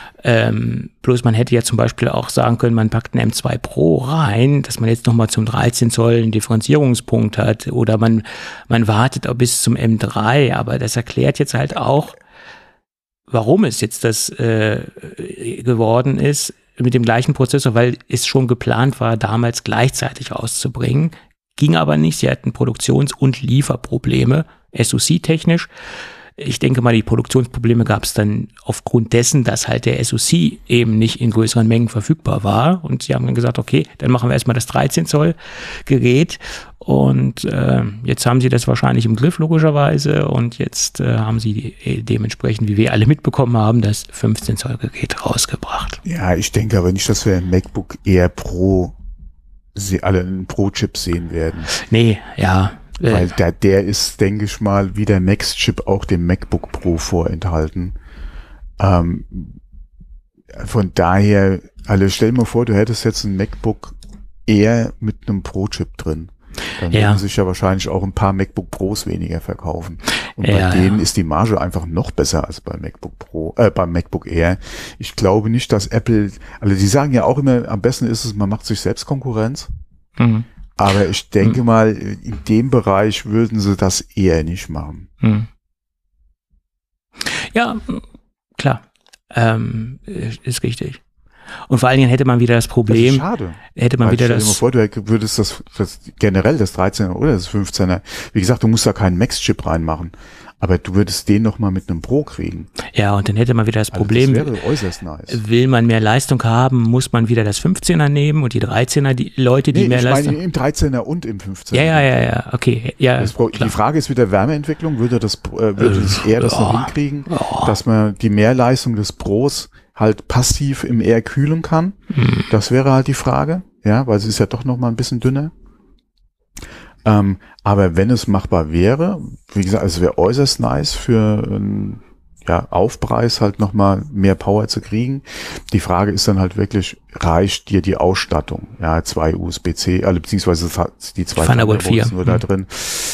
Ähm, bloß man hätte ja zum Beispiel auch sagen können, man packt einen M zwei Pro rein, dass man jetzt nochmal zum dreizehn Zoll einen Differenzierungspunkt hat oder man, man wartet auch bis zum M drei, aber das erklärt jetzt halt auch, warum es jetzt das äh, geworden ist mit dem gleichen Prozessor, weil es schon geplant war, damals gleichzeitig rauszubringen, ging aber nicht, sie hatten Produktions- und Lieferprobleme, S O C-technisch. ich denke mal, die Produktionsprobleme gab es dann aufgrund dessen, dass halt der S O C eben nicht in größeren Mengen verfügbar war. Und sie haben dann gesagt, okay, dann machen wir erstmal das dreizehn Zoll Gerät. Und äh, jetzt haben sie das wahrscheinlich im Griff, logischerweise. Und jetzt äh, haben sie die, dementsprechend, wie wir alle mitbekommen haben, das fünfzehn Zoll Gerät rausgebracht. Ja, ich denke aber nicht, dass wir ein MacBook Air Pro sie alle einen Pro-Chip sehen werden. Nee, ja. Weil der, der ist, denke ich mal, wie der Max-Chip auch dem MacBook Pro vorenthalten. Ähm, von daher, also stell dir mal vor, du hättest jetzt ein MacBook Air mit einem Pro-Chip drin. Dann ja. würden sich ja wahrscheinlich auch ein paar MacBook Pros weniger verkaufen. Und bei ja, denen ja. ist die Marge einfach noch besser als beim MacBook Pro, äh, beim MacBook Air. Ich glaube nicht, dass Apple, also die sagen ja auch immer, am besten ist es, man macht sich selbst Konkurrenz. Mhm. Aber ich denke hm. mal, in dem Bereich würden sie das eher nicht machen. Hm. Ja, klar. Ähm, ist richtig. Und vor allen Dingen hätte man wieder das Problem. Das ist schade. Hätte man Weil wieder stell dir das. mal vor, du würdest das, das generell das dreizehner oder das fünfzehner. Wie gesagt, du musst da keinen Max-Chip reinmachen. Aber du würdest den noch mal mit einem Pro kriegen. Ja, und dann hätte man wieder das also Problem. Das wäre äußerst nice. Will man mehr Leistung haben, muss man wieder das fünfzehner nehmen und die dreizehner, die Leute, die nee, mehr ich Leistung. meine im dreizehner und im fünfzehner. Ja, ja, ja, ja, okay. Ja, das, die Frage ist wieder Wärmeentwicklung. Würde das, äh, würde äh, das eher das oh, noch hinkriegen, oh. dass man die Mehrleistung des Pros halt passiv im Air kühlen kann? Hm. Das wäre halt die Frage. Ja, weil es ist ja doch noch mal ein bisschen dünner. Ähm, aber wenn es machbar wäre, wie gesagt, es wäre äußerst nice für einen ja, Aufpreis halt nochmal mehr Power zu kriegen. Die Frage ist dann halt wirklich, reicht dir die Ausstattung? Ja, zwei U S B-C, also beziehungsweise die zwei Thunderbolt vier nur da drin.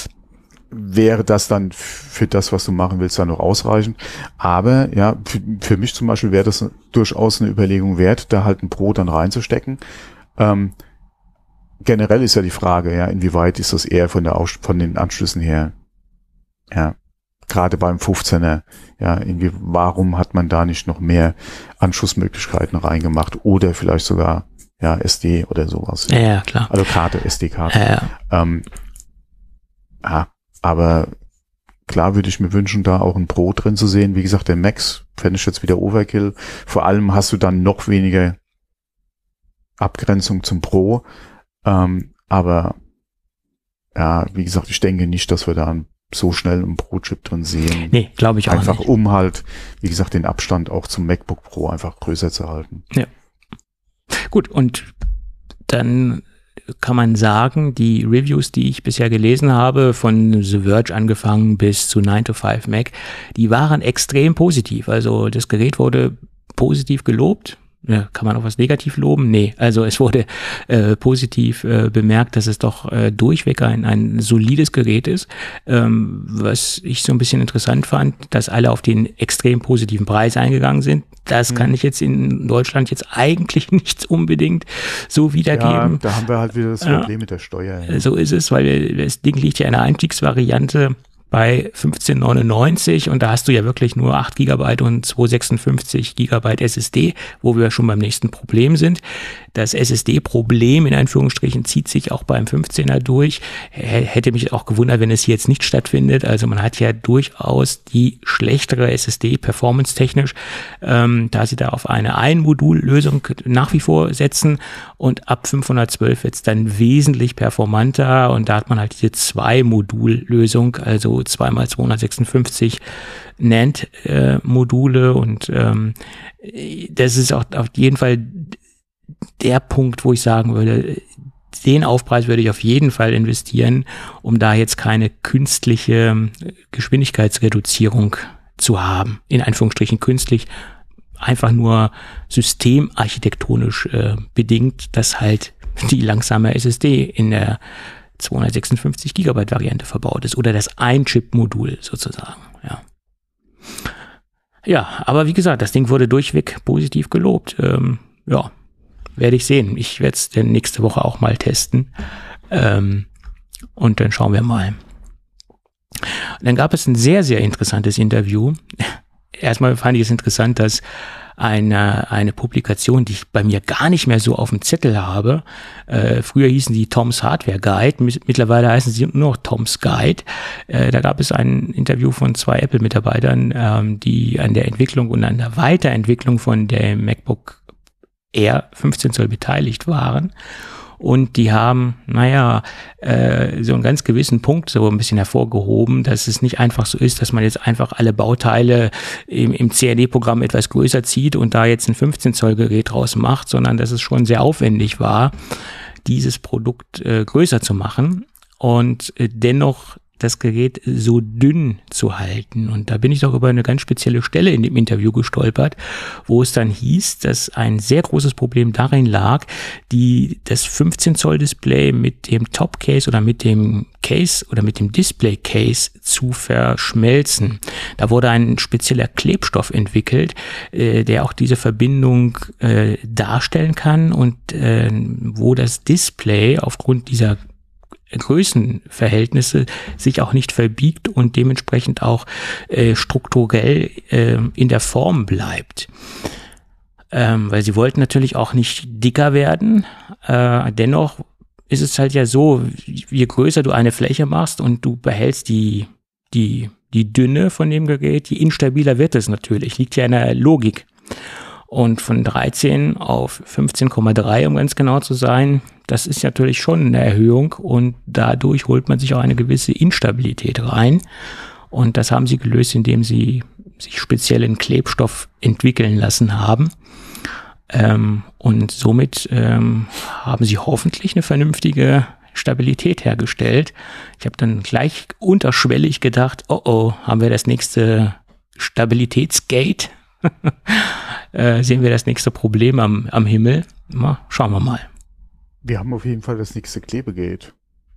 Wäre das dann für das, was du machen willst, dann noch ausreichend? Aber ja, für, für mich zum Beispiel wäre das durchaus eine Überlegung wert, da halt ein Pro dann reinzustecken. Ähm, Generell ist ja die Frage, ja, inwieweit ist das eher von der Aus von den Anschlüssen her, ja, gerade beim fünfzehner, ja, irgendwie, warum hat man da nicht noch mehr Anschlussmöglichkeiten reingemacht oder vielleicht sogar, ja, S D oder sowas. Ja, ja klar. Also Karte, S D-Karte. Ja, ja. Ähm, ja, aber klar würde ich mir wünschen, da auch ein Pro drin zu sehen. Wie gesagt, der Max fände ich jetzt wieder Overkill. Vor allem hast du dann noch weniger Abgrenzung zum Pro. Ähm, aber ja, wie gesagt, ich denke nicht, dass wir da so schnell einen Pro-Chip drin sehen. Nee, glaube ich auch einfach, nicht. Einfach um halt, wie gesagt, den Abstand auch zum MacBook Pro einfach größer zu halten. Ja. Gut, und dann kann man sagen, die Reviews, die ich bisher gelesen habe, von The Verge angefangen bis zu nine to five Mac, die waren extrem positiv. Also das Gerät wurde positiv gelobt. Ja, kann man auch was negativ loben? Nee, also es wurde äh, positiv äh, bemerkt, dass es doch äh, durchweg ein, ein solides Gerät ist. Ähm, was ich so ein bisschen interessant fand, dass alle auf den extrem positiven Preis eingegangen sind. Das kann ich jetzt in Deutschland jetzt eigentlich nicht unbedingt so wiedergeben. Ja, da haben wir halt wieder das Problem ja. mit der Steuer. Ja. So ist es, weil das Ding liegt ja in der Einstiegsvariante bei fünfzehn neunundneunzig und da hast du ja wirklich nur acht Gigabyte und zweihundertsechsundfünfzig Gigabyte S S D, wo wir schon beim nächsten Problem sind. Das S S D-Problem in Anführungsstrichen zieht sich auch beim fünfzehner durch. Hätte mich auch gewundert, wenn es hier jetzt nicht stattfindet. Also man hat ja durchaus die schlechtere S S D performance-technisch, ähm, da sie da auf eine Ein-Modul-Lösung nach wie vor setzen und ab fünfhundertzwölf wird es dann wesentlich performanter und da hat man halt diese Zwei-Modul-Lösung, also zwei mal zweihundertsechsundfünfzig N A N D-Module und ähm, das ist auch auf jeden Fall der Punkt, wo ich sagen würde, den Aufpreis würde ich auf jeden Fall investieren, um da jetzt keine künstliche Geschwindigkeitsreduzierung zu haben. In Anführungsstrichen künstlich, einfach nur systemarchitektonisch äh, bedingt, dass halt die langsame S S D in der zweihundertsechsundfünfzig Gigabyte Variante verbaut ist oder das Ein-Chip-Modul sozusagen, ja. Ja, aber wie gesagt, das Ding wurde durchweg positiv gelobt. Ähm, ja, werde ich sehen. Ich werde es dann nächste Woche auch mal testen. Ähm, und dann schauen wir mal. Dann gab es ein sehr, sehr interessantes Interview. Erstmal fand ich es interessant, dass eine, eine Publikation, die ich bei mir gar nicht mehr so auf dem Zettel habe. Äh, früher hießen die Tom's Hardware Guide, mittlerweile heißen sie nur noch Tom's Guide. Äh, da gab es ein Interview von zwei Apple-Mitarbeitern, ähm, die an der Entwicklung und an der Weiterentwicklung von dem MacBook Air fünfzehn Zoll beteiligt waren. Und die haben, naja, äh, so einen ganz gewissen Punkt so ein bisschen hervorgehoben, dass es nicht einfach so ist, dass man jetzt einfach alle Bauteile im, im C A D-Programm etwas größer zieht und da jetzt ein fünfzehn Zoll Gerät draus macht, sondern dass es schon sehr aufwendig war, dieses Produkt äh, größer zu machen und äh, dennoch das Gerät so dünn zu halten. Und da bin ich doch über eine ganz spezielle Stelle in dem Interview gestolpert, wo es dann hieß, dass ein sehr großes Problem darin lag, die das fünfzehn Zoll Display mit dem Top Case oder mit dem Case oder mit dem Display Case zu verschmelzen. Da wurde ein spezieller Klebstoff entwickelt, äh, der auch diese Verbindung äh, darstellen kann und äh, wo das Display aufgrund dieser Größenverhältnisse sich auch nicht verbiegt und dementsprechend auch äh, strukturell äh, in der Form bleibt. Ähm, weil sie wollten natürlich auch nicht dicker werden. Äh, dennoch ist es halt ja so, je größer du eine Fläche machst und du behältst die, die, die Dünne von dem Gerät, je instabiler wird es natürlich. Liegt ja in der Logik. Und von dreizehn auf fünfzehn Komma drei, um ganz genau zu sein, das ist natürlich schon eine Erhöhung und dadurch holt man sich auch eine gewisse Instabilität rein. Und das haben sie gelöst, indem sie sich speziellen Klebstoff entwickeln lassen haben. Ähm, und somit ähm, haben sie hoffentlich eine vernünftige Stabilität hergestellt. Ich habe dann gleich unterschwellig gedacht, oh oh, haben wir das nächste Stabilitätsgate? äh, sehen wir das nächste Problem am, am Himmel? Na, schauen wir mal. Wir haben auf jeden Fall das nächste Klebegate.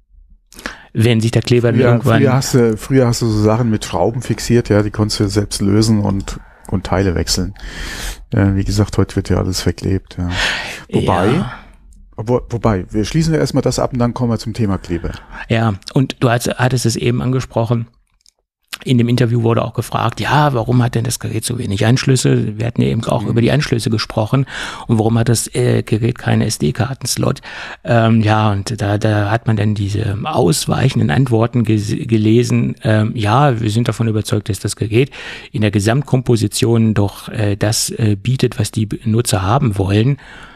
Wenn sich der Kleber früher, irgendwann... Früher hast, du, früher hast du so Sachen mit Schrauben fixiert, ja, die konntest du selbst lösen und, und Teile wechseln. Ja, wie gesagt, heute wird ja alles verklebt. Ja. Wobei... Ja. Wo, wobei, wir schließen ja erstmal das ab und dann kommen wir zum Thema Kleber. Ja, und du hattest, hattest es eben angesprochen. In dem Interview wurde auch gefragt, ja, warum hat denn das Gerät so wenig Anschlüsse? Wir hatten ja eben auch mhm. über die Anschlüsse gesprochen. Und warum hat das äh, Gerät keinen S D-Kartenslot? Ähm, ja, und da, da hat man dann diese ausweichenden Antworten ges- gelesen. Ähm, ja, wir sind davon überzeugt, dass das Gerät in der Gesamtkomposition doch äh, das äh, bietet, was die Nutzer haben wollen.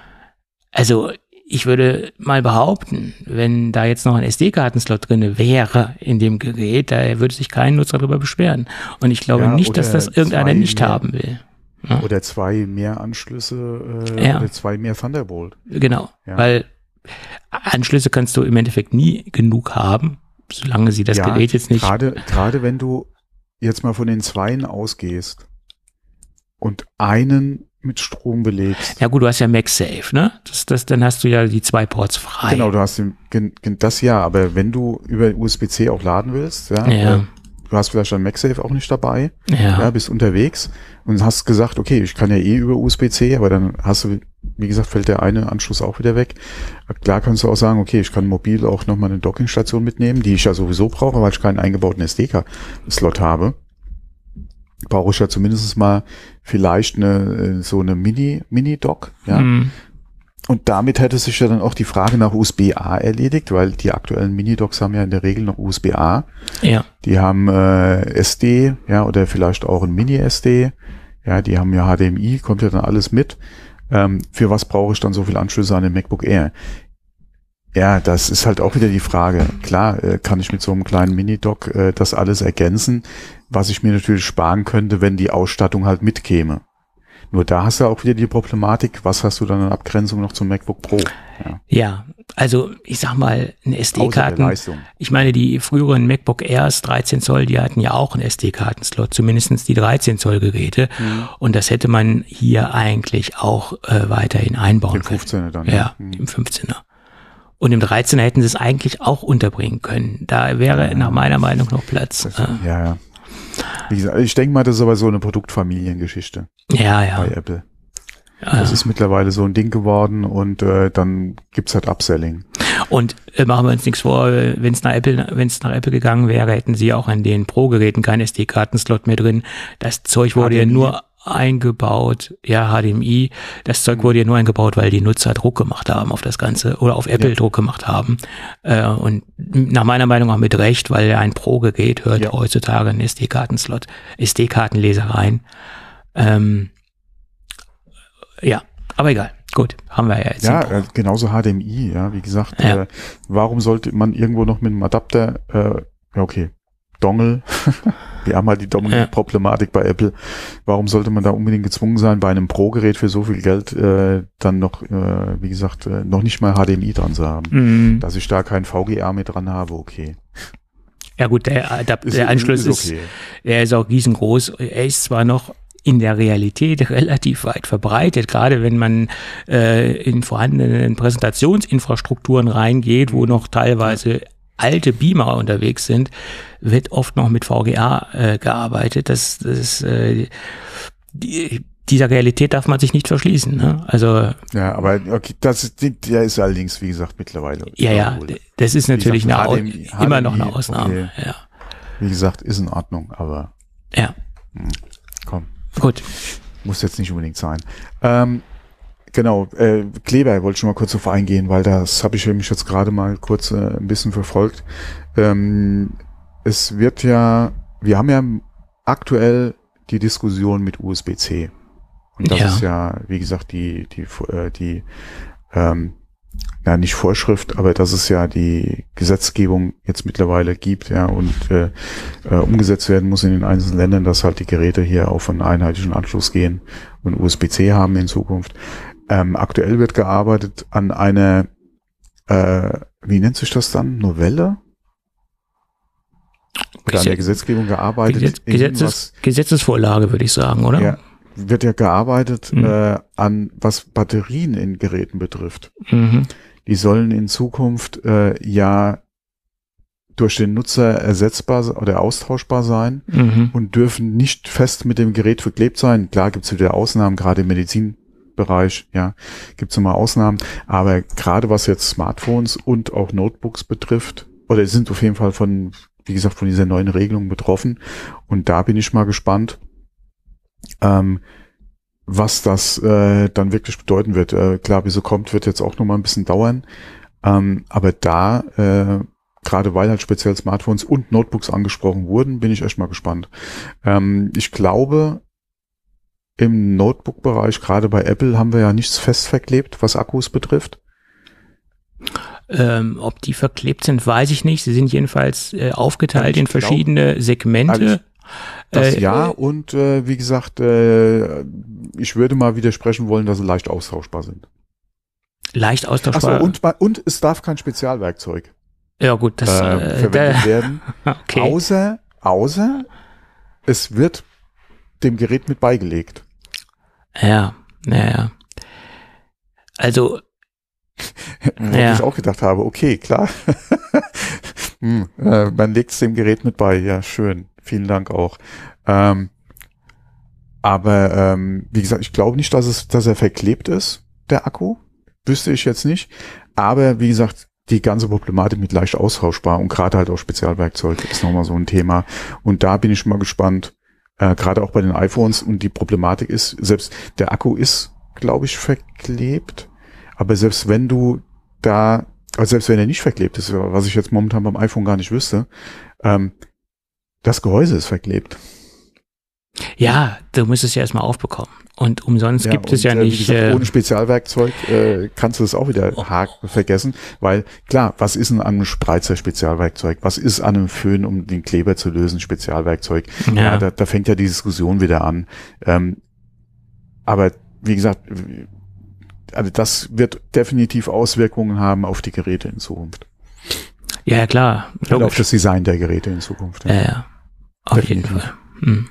Also ich würde mal behaupten, wenn da jetzt noch ein S D-Kartenslot drin wäre in dem Gerät, da würde sich kein Nutzer darüber beschweren. Und ich glaube ja, nicht, dass das irgendeiner nicht mehr haben will. Ja. Oder zwei mehr Anschlüsse äh, ja. oder zwei mehr Thunderbolt. Genau, ja. Weil Anschlüsse kannst du im Endeffekt nie genug haben, solange sie das ja, Gerät jetzt nicht... Gerade, gerade wenn du jetzt mal von den Zweien ausgehst und einen mit Strom belegst. Ja gut, du hast ja MagSafe, ne? Das, das, dann hast du ja die zwei Ports frei. Genau, du hast den, das ja, aber wenn du über U S B C auch laden willst, ja, ja. Äh, du hast vielleicht ein MagSafe auch nicht dabei, ja. ja, bist unterwegs und hast gesagt, okay, ich kann ja eh über U S B C, aber dann hast du, wie gesagt, fällt der eine Anschluss auch wieder weg. Klar kannst du auch sagen, okay, ich kann mobil auch nochmal eine Dockingstation mitnehmen, die ich ja sowieso brauche, weil ich keinen eingebauten S D-Slot habe. Brauche ich ja zumindest mal vielleicht eine so eine Mini Mini-Dock, ja. Mm. Und damit hätte sich ja dann auch die Frage nach U S B A erledigt, weil die aktuellen Mini-Docks haben ja in der Regel noch U S B A. Ja. Die haben äh, S D, ja, oder vielleicht auch ein Mini-S D. Ja, die haben ja H D M I, kommt ja dann alles mit. Ähm, für was brauche ich dann so viele Anschlüsse an den MacBook Air? Ja, das ist halt auch wieder die Frage. Klar, äh, kann ich mit so einem kleinen Mini-Dock äh, das alles ergänzen, was ich mir natürlich sparen könnte, wenn die Ausstattung halt mitkäme. Nur da hast du auch wieder die Problematik, was hast du dann in Abgrenzung noch zum MacBook Pro? Ja, ja, also ich sag mal, eine S D-Karten. Ich meine, die früheren MacBook Airs dreizehn Zoll, die hatten ja auch einen S D-Kartenslot, zumindestens die dreizehn Zoll Geräte. Mhm. Und das hätte man hier eigentlich auch äh, weiterhin einbauen können. Im fünfzehner dann. Ja, mhm. im fünfzehner. Und im dreizehner hätten sie es eigentlich auch unterbringen können. Da wäre ja, nach meiner Meinung noch Platz. Das, ja, ja. Wie gesagt, ich denke mal, das ist aber so eine Produktfamiliengeschichte. Ja, ja. Bei Apple. Ja. Das ist mittlerweile so ein Ding geworden und äh, dann gibt's halt Upselling. Und äh, machen wir uns nichts vor, wenn es nach Apple, wenn es nach Apple gegangen wäre, hätten sie auch an den Pro-Geräten keinen S D-Kartenslot mehr drin. Das Zeug wurde ja nur eingebaut, ja, H D M I. Das Zeug wurde ja nur eingebaut, weil die Nutzer Druck gemacht haben auf das Ganze oder auf Apple ja. Druck gemacht haben. Äh, und nach meiner Meinung auch mit Recht, weil ein Pro-Gerät hört ja. heutzutage einen S D-Kartenslot, S D-Kartenleser rein. Ähm, ja, aber egal. Gut, haben wir ja jetzt. Ja, äh, genauso H D M I, ja, wie gesagt. Ja. Äh, warum sollte man irgendwo noch mit einem Adapter, äh, ja okay, Dongle, wir haben halt die Dongle-Problematik ja. bei Apple. Warum sollte man da unbedingt gezwungen sein, bei einem Pro-Gerät für so viel Geld äh, dann noch, äh, wie gesagt, äh, noch nicht mal H D M I dran zu haben? Mhm. Dass ich da kein V G A mit dran habe, okay. Ja gut, der, der, der Anschluss ist, okay. ist, der ist auch riesengroß. Er ist zwar noch in der Realität relativ weit verbreitet, gerade wenn man äh, in vorhandenen Präsentationsinfrastrukturen reingeht, wo noch teilweise alte Beamer unterwegs sind, wird oft noch mit V G A äh, gearbeitet. Das, das äh, die, dieser Realität darf man sich nicht verschließen. Ne? Also ja, aber okay, das ist, der ist allerdings, wie gesagt, mittlerweile. Ja, ja, das ist natürlich gesagt, eine, H D M I, immer noch eine Ausnahme. Okay. Ja. Wie gesagt, ist in Ordnung, aber ja, mh, komm. Gut. Muss jetzt nicht unbedingt sein. Ähm, genau, äh, Kleber wollte ich schon mal kurz auf eingehen, weil das habe ich nämlich jetzt gerade mal kurz äh, ein bisschen verfolgt. Ähm, es wird ja, wir haben ja aktuell die Diskussion mit U S B C. Und das ja. ist ja, wie gesagt, die, die, äh, die, ähm, ja, nicht Vorschrift, aber dass es ja die Gesetzgebung jetzt mittlerweile gibt, ja, und äh, äh, umgesetzt werden muss in den einzelnen Ländern, dass halt die Geräte hier auf einen einheitlichen Anschluss gehen und U S B C haben in Zukunft. Ähm, aktuell wird gearbeitet an einer, äh, wie nennt sich das dann? Novelle? Oder an der Gesetzgebung gearbeitet. Gesetz, Gesetzes, Gesetzesvorlage, würde ich sagen, oder? Ja, wird ja gearbeitet mhm. äh, an, was Batterien in Geräten betrifft. Mhm. Die sollen in Zukunft äh, ja durch den Nutzer ersetzbar oder austauschbar sein mhm. und dürfen nicht fest mit dem Gerät verklebt sein. Klar gibt es wieder Ausnahmen, gerade im Medizinbereich, ja, gibt es immer Ausnahmen. Aber gerade was jetzt Smartphones und auch Notebooks betrifft, oder sind auf jeden Fall von, wie gesagt, von dieser neuen Regelung betroffen. Und da bin ich mal gespannt, ähm, was das äh, dann wirklich bedeuten wird. Äh, klar, bis so kommt, wird jetzt auch noch mal ein bisschen dauern. Ähm, aber da, äh, gerade weil halt speziell Smartphones und Notebooks angesprochen wurden, bin ich echt mal gespannt. Ähm, ich glaube, im Notebook-Bereich, gerade bei Apple, haben wir ja nichts fest verklebt, was Akkus betrifft. Ähm, ob die verklebt sind, weiß ich nicht. Sie sind jedenfalls äh, aufgeteilt in verschiedene glaub, Segmente. Das äh, ja, und äh, wie gesagt, äh, ich würde mal widersprechen wollen, dass sie leicht austauschbar sind. Leicht austauschbar? Achso, und, und es darf kein Spezialwerkzeug ja, gut, das, äh, äh, verwendet da, werden, okay. außer, außer es wird dem Gerät mit beigelegt. Ja, ja, ja. Also Wo ja. ich auch gedacht habe, okay, klar. hm, äh, man legt es dem Gerät mit bei, ja, schön. Vielen Dank auch. Ähm, aber ähm, wie gesagt, ich glaube nicht, dass es, dass er verklebt ist, der Akku. Wüsste ich jetzt nicht. Aber wie gesagt, die ganze Problematik mit leicht austauschbar und gerade halt auch Spezialwerkzeug ist nochmal so ein Thema. Und da bin ich mal gespannt, äh, gerade auch bei den iPhones. Und die Problematik ist, selbst der Akku ist, glaube ich, verklebt. Aber selbst wenn du da, also selbst wenn er nicht verklebt ist, was ich jetzt momentan beim iPhone gar nicht wüsste, ähm, das Gehäuse ist verklebt. Ja, du musst es ja erstmal aufbekommen. Und umsonst ja, gibt es und, ja nicht. Wie gesagt, ohne Spezialwerkzeug äh, kannst du das auch wieder oh. vergessen, weil klar, was ist denn an einem Spreizer Spezialwerkzeug? Was ist an einem Föhn, um den Kleber zu lösen, Spezialwerkzeug? Ja, ja da, da fängt ja die Diskussion wieder an. Ähm, aber wie gesagt, also das wird definitiv Auswirkungen haben auf die Geräte in Zukunft. Ja, klar. Und auf das Design der Geräte in Zukunft. Ja, ja. ja. Auf definitiv. jeden Fall. Hm.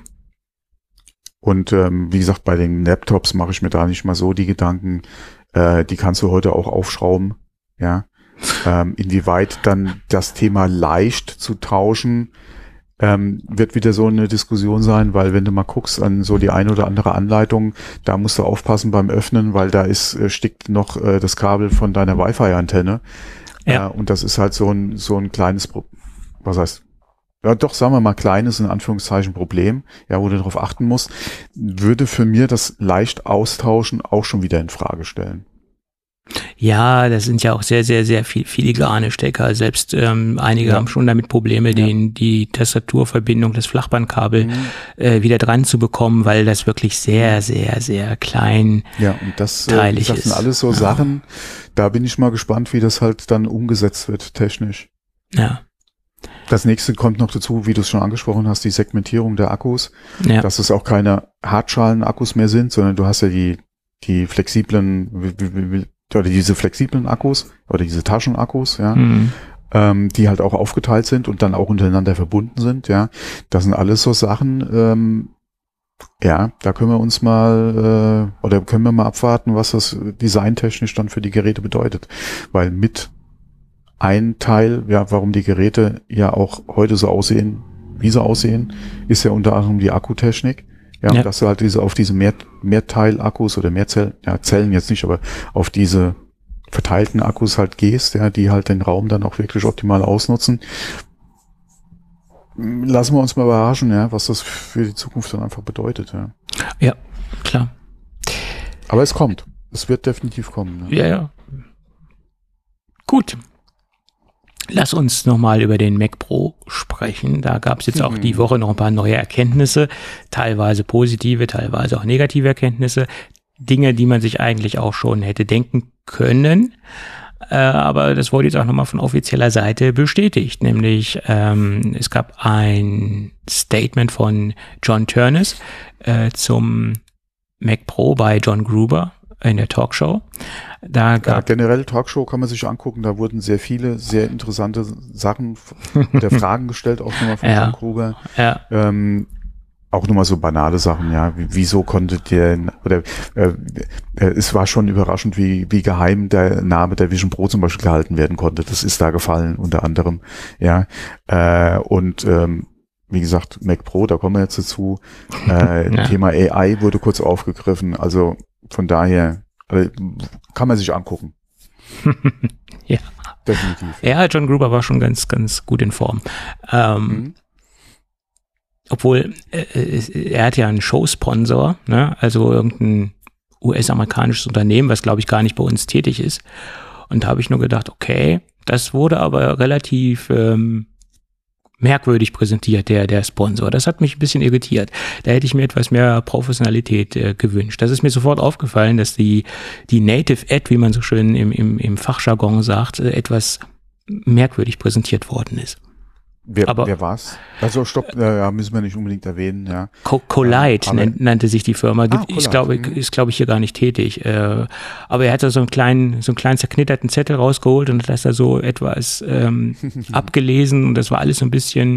Und ähm, wie gesagt, bei den Laptops mache ich mir da nicht mal so die Gedanken. Äh, die kannst du heute auch aufschrauben. Ja. Ähm, inwieweit dann das Thema leicht zu tauschen, ähm, wird wieder so eine Diskussion sein, weil wenn du mal guckst an so die eine oder andere Anleitung, da musst du aufpassen beim Öffnen, weil da ist äh, stickt noch äh, das Kabel von deiner Wi-Fi-Antenne. Ja. Äh, und das ist halt so ein so ein kleines, Pro- was heißt ja doch, sagen wir mal, kleines, in Anführungszeichen, Problem, ja, wo du darauf achten musst, würde für mir das leicht austauschen auch schon wieder in Frage stellen. Ja, das sind ja auch sehr, sehr, sehr viel, filigrane Stecker. Selbst ähm, einige Ja. haben schon damit Probleme, Ja. den die Tastaturverbindung, das Flachbandkabel Mhm. äh, wieder dran zu bekommen, weil das wirklich sehr, sehr, sehr klein Ja, und das, äh, teilig das sind ist. alles so Ja. Sachen, da bin ich mal gespannt, wie das halt dann umgesetzt wird, technisch. Ja, Das nächste kommt noch dazu, wie du es schon angesprochen hast, die Segmentierung der Akkus, ja, dass es auch keine Hartschalen-Akkus mehr sind, sondern du hast ja die, die flexiblen, wie- wie- wie- oder diese flexiblen Akkus oder diese Taschenakkus, ja, mhm. ähm, die halt auch aufgeteilt sind und dann auch untereinander verbunden sind, ja. Das sind alles so Sachen, ähm, ja, da können wir uns mal, äh, oder können wir mal abwarten, was das designtechnisch dann für die Geräte bedeutet. Weil mit ein Teil, ja, warum die Geräte ja auch heute so aussehen, wie sie aussehen, ist ja unter anderem die Akkutechnik. Ja, Ja. und dass du halt diese, auf diese Mehr, Mehrteil-Akkus oder Mehrzell, ja, Zellen jetzt nicht, aber auf diese verteilten Akkus halt gehst, ja, die halt den Raum dann auch wirklich optimal ausnutzen. Lassen wir uns mal überraschen, ja, was das für die Zukunft dann einfach bedeutet, ja. Ja, klar. Aber es kommt. Es wird definitiv kommen. Ne? Ja, ja. Gut. Lass uns nochmal über den Mac Pro sprechen. Da gab es jetzt auch Mhm. die Woche noch ein paar neue Erkenntnisse, teilweise positive, teilweise auch negative Erkenntnisse. Dinge, die man sich eigentlich auch schon hätte denken können. Äh, aber das wurde jetzt auch nochmal von offizieller Seite bestätigt. Nämlich ähm, es gab ein Statement von John Ternus äh, zum Mac Pro bei John Gruber in der Talkshow. Da Ja, gab generell Talkshow kann man sich angucken, da wurden sehr viele, sehr interessante Sachen oder Fragen gestellt, auch nochmal von Ja. John Gruber. ja, Ähm, auch nochmal so banale Sachen, ja. Wie- Wieso konnte der, oder äh, äh, es war schon überraschend, wie, wie geheim der Name der Vision Pro zum Beispiel gehalten werden konnte. Das ist da gefallen, unter anderem, ja. Äh, und ähm, wie gesagt, Mac Pro, da kommen wir jetzt dazu. Äh, Ja. Thema A I wurde kurz aufgegriffen, also von daher äh, kann man sich angucken. Ja. Definitiv. ja, John Gruber war schon ganz, ganz gut in Form. Ähm, Mhm. Obwohl, äh, äh, er hat ja einen Showsponsor, ne? Also irgendein U S-amerikanisches Unternehmen, was glaube ich gar nicht bei uns tätig ist. Und da habe ich nur gedacht, okay, das wurde aber relativ ähm, merkwürdig präsentiert, der, der Sponsor. Das hat mich ein bisschen irritiert. Da hätte ich mir etwas mehr Professionalität äh, gewünscht. Das ist mir sofort aufgefallen, dass die, die Native Ad, wie man so schön im, im, im Fachjargon sagt, äh, etwas merkwürdig präsentiert worden ist. Wer, Aber- wer war's? Also stopp, äh, ja, müssen wir nicht unbedingt erwähnen, ja. Co Collide Ähm, aber- nennt, nannte sich die Firma. Gibt, Ah, ich Collide, glaube, mhm. ist glaube ich hier gar nicht tätig. Äh, aber er hat da so einen kleinen, so einen kleinen zerknitterten Zettel rausgeholt und hat das da so etwas ähm, abgelesen und das war alles so ein bisschen,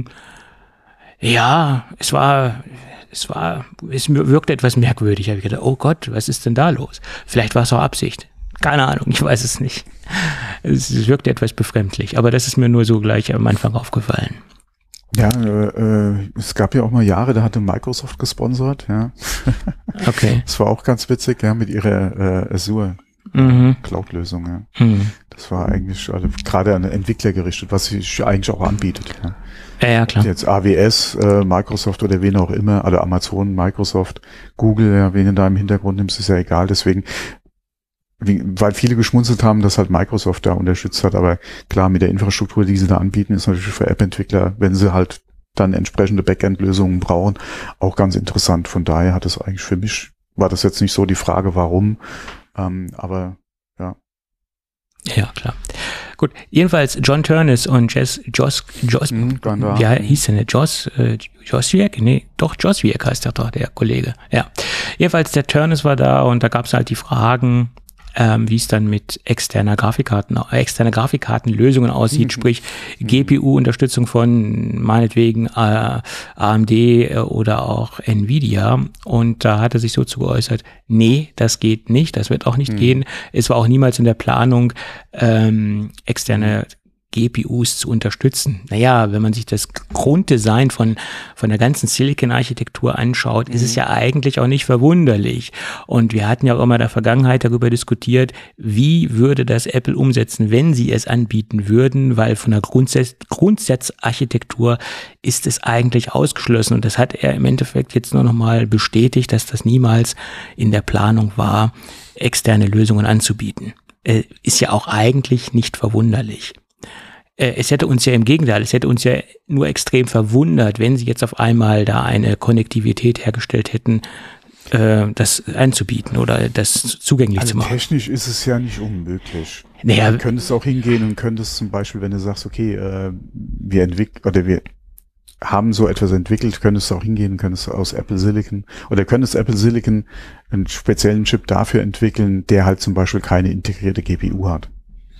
ja, es war, es war, es wirkte etwas merkwürdig. Ich habe gedacht, oh Gott, was ist denn da los? Vielleicht war es auch Absicht. Keine Ahnung, ich weiß es nicht. Es, es wirkte etwas befremdlich, aber das ist mir nur so gleich am Anfang aufgefallen. Ja, äh, äh, es gab ja auch mal Jahre, da hatte Microsoft gesponsert, ja. Okay. Das war auch ganz witzig, ja, mit ihrer äh, Azure Mhm. Cloud-Lösung, ja. Mhm. Das war eigentlich also, gerade an Entwickler gerichtet, was sich eigentlich auch anbietet, ja. Ja, ja, klar. Jetzt A W S, äh, Microsoft oder wen auch immer, also Amazon, Microsoft, Google, ja, wen du da im Hintergrund nimmst, ist ja egal, deswegen Wie, weil viele geschmunzelt haben, dass halt Microsoft da unterstützt hat, aber klar, mit der Infrastruktur, die sie da anbieten, ist natürlich für App-Entwickler, wenn sie halt dann entsprechende Backend-Lösungen brauchen, auch ganz interessant. Von daher hat es eigentlich für mich, war das jetzt nicht so die Frage, warum, ähm, aber ja. Ja, klar. Gut, jedenfalls John Ternus und Jess, Joss, Joss, Mhm, waren da. ja, hieß der nicht Joss, äh, Joswiak? Nee, doch, Joswiak heißt der doch, der Kollege. Ja. Jedenfalls der Ternus war da und da gab es halt die Fragen, ähm, wie es dann mit externer Grafikkarten, äh, externer Grafikkartenlösungen aussieht, sprich G P U-Unterstützung von meinetwegen äh, A M D äh, oder auch Nvidia. Und da hat er sich so zu geäußert, nee, das geht nicht, das wird auch nicht Mhm. gehen. Es war auch niemals in der Planung, ähm, externe G P Us zu unterstützen. Naja, wenn man sich das Grunddesign von, von der ganzen Silicon-Architektur anschaut, mhm. ist es ja eigentlich auch nicht verwunderlich. Und wir hatten ja auch immer in der Vergangenheit darüber diskutiert, wie würde das Apple umsetzen, wenn sie es anbieten würden, weil von der Grundsatz, Grundsatzarchitektur ist es eigentlich ausgeschlossen. Und das hat er im Endeffekt jetzt nur noch mal bestätigt, dass das niemals in der Planung war, externe Lösungen anzubieten. Äh, ist ja auch eigentlich nicht verwunderlich. Es hätte uns ja im Gegenteil, es hätte uns ja nur extrem verwundert, wenn sie jetzt auf einmal da eine Konnektivität hergestellt hätten, äh, das anzubieten oder das zugänglich also zu machen. Technisch ist es ja nicht unmöglich. Naja, du könntest auch hingehen und könntest zum Beispiel, wenn du sagst, okay, äh, wir entwickeln oder wir haben so etwas entwickelt, könntest du auch hingehen und könntest aus Apple Silicon oder könntest Apple Silicon einen speziellen Chip dafür entwickeln, der halt zum Beispiel keine integrierte G P U hat.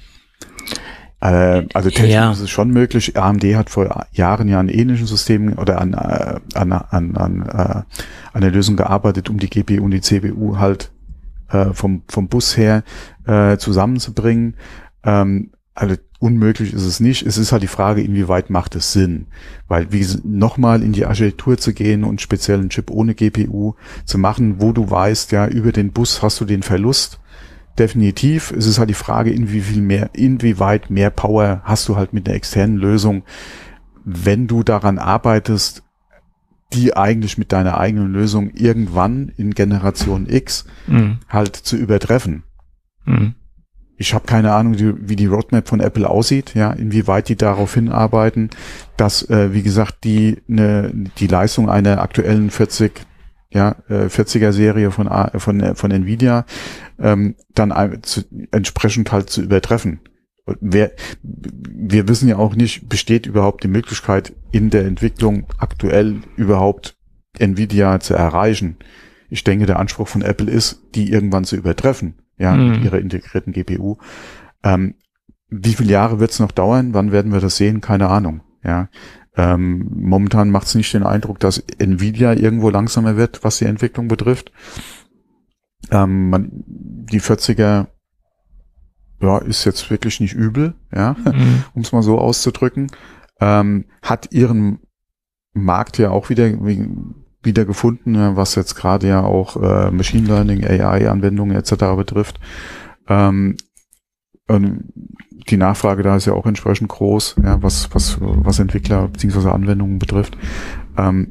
Also technisch ja. ist es schon möglich. A M D hat vor Jahren ja an ähnlichen Systemen oder an, an, an, an, an einer Lösung gearbeitet, um die G P U und die C P U halt äh, vom, vom Bus her äh, zusammenzubringen. Ähm, also unmöglich ist es nicht. Es ist halt die Frage, inwieweit macht es Sinn? Weil wie nochmal in die Architektur zu gehen und speziell einen Chip ohne G P U zu machen, wo du weißt, ja, über den Bus hast du den Verlust. Definitiv. Es ist halt die Frage, inwie viel mehr, inwieweit mehr Power hast du halt mit einer externen Lösung, wenn du daran arbeitest, die eigentlich mit deiner eigenen Lösung irgendwann in Generation X mhm. halt zu übertreffen. Mhm. Ich habe keine Ahnung, wie, wie die Roadmap von Apple aussieht, ja, inwieweit die darauf hinarbeiten, dass, äh, wie gesagt, die ne, die Leistung einer aktuellen vierzig ja, vierziger Serie von, von, von Nvidia, ähm, dann zu, entsprechend halt zu übertreffen. Und wer, wir wissen ja auch nicht, besteht überhaupt die Möglichkeit in der Entwicklung aktuell überhaupt Nvidia zu erreichen. Ich denke, der Anspruch von Apple ist, die irgendwann zu übertreffen, ja, mhm. mit ihrer integrierten G P U. Ähm, wie viele Jahre wird es noch dauern? Wann werden wir das sehen? Keine Ahnung, ja. Ähm, momentan macht es nicht den Eindruck, dass Nvidia irgendwo langsamer wird, was die Entwicklung betrifft. Ähm, man, die vierziger, ja, ist jetzt wirklich nicht übel, ja, mhm. um es mal so auszudrücken. Ähm, hat ihren Markt ja auch wieder wieder gefunden, ja, was jetzt gerade ja auch äh, Machine Learning, A I-Anwendungen et cetera betrifft. Ähm, und die Nachfrage da ist ja auch entsprechend groß, ja, was, was, was Entwickler bzw. Anwendungen betrifft. Ähm,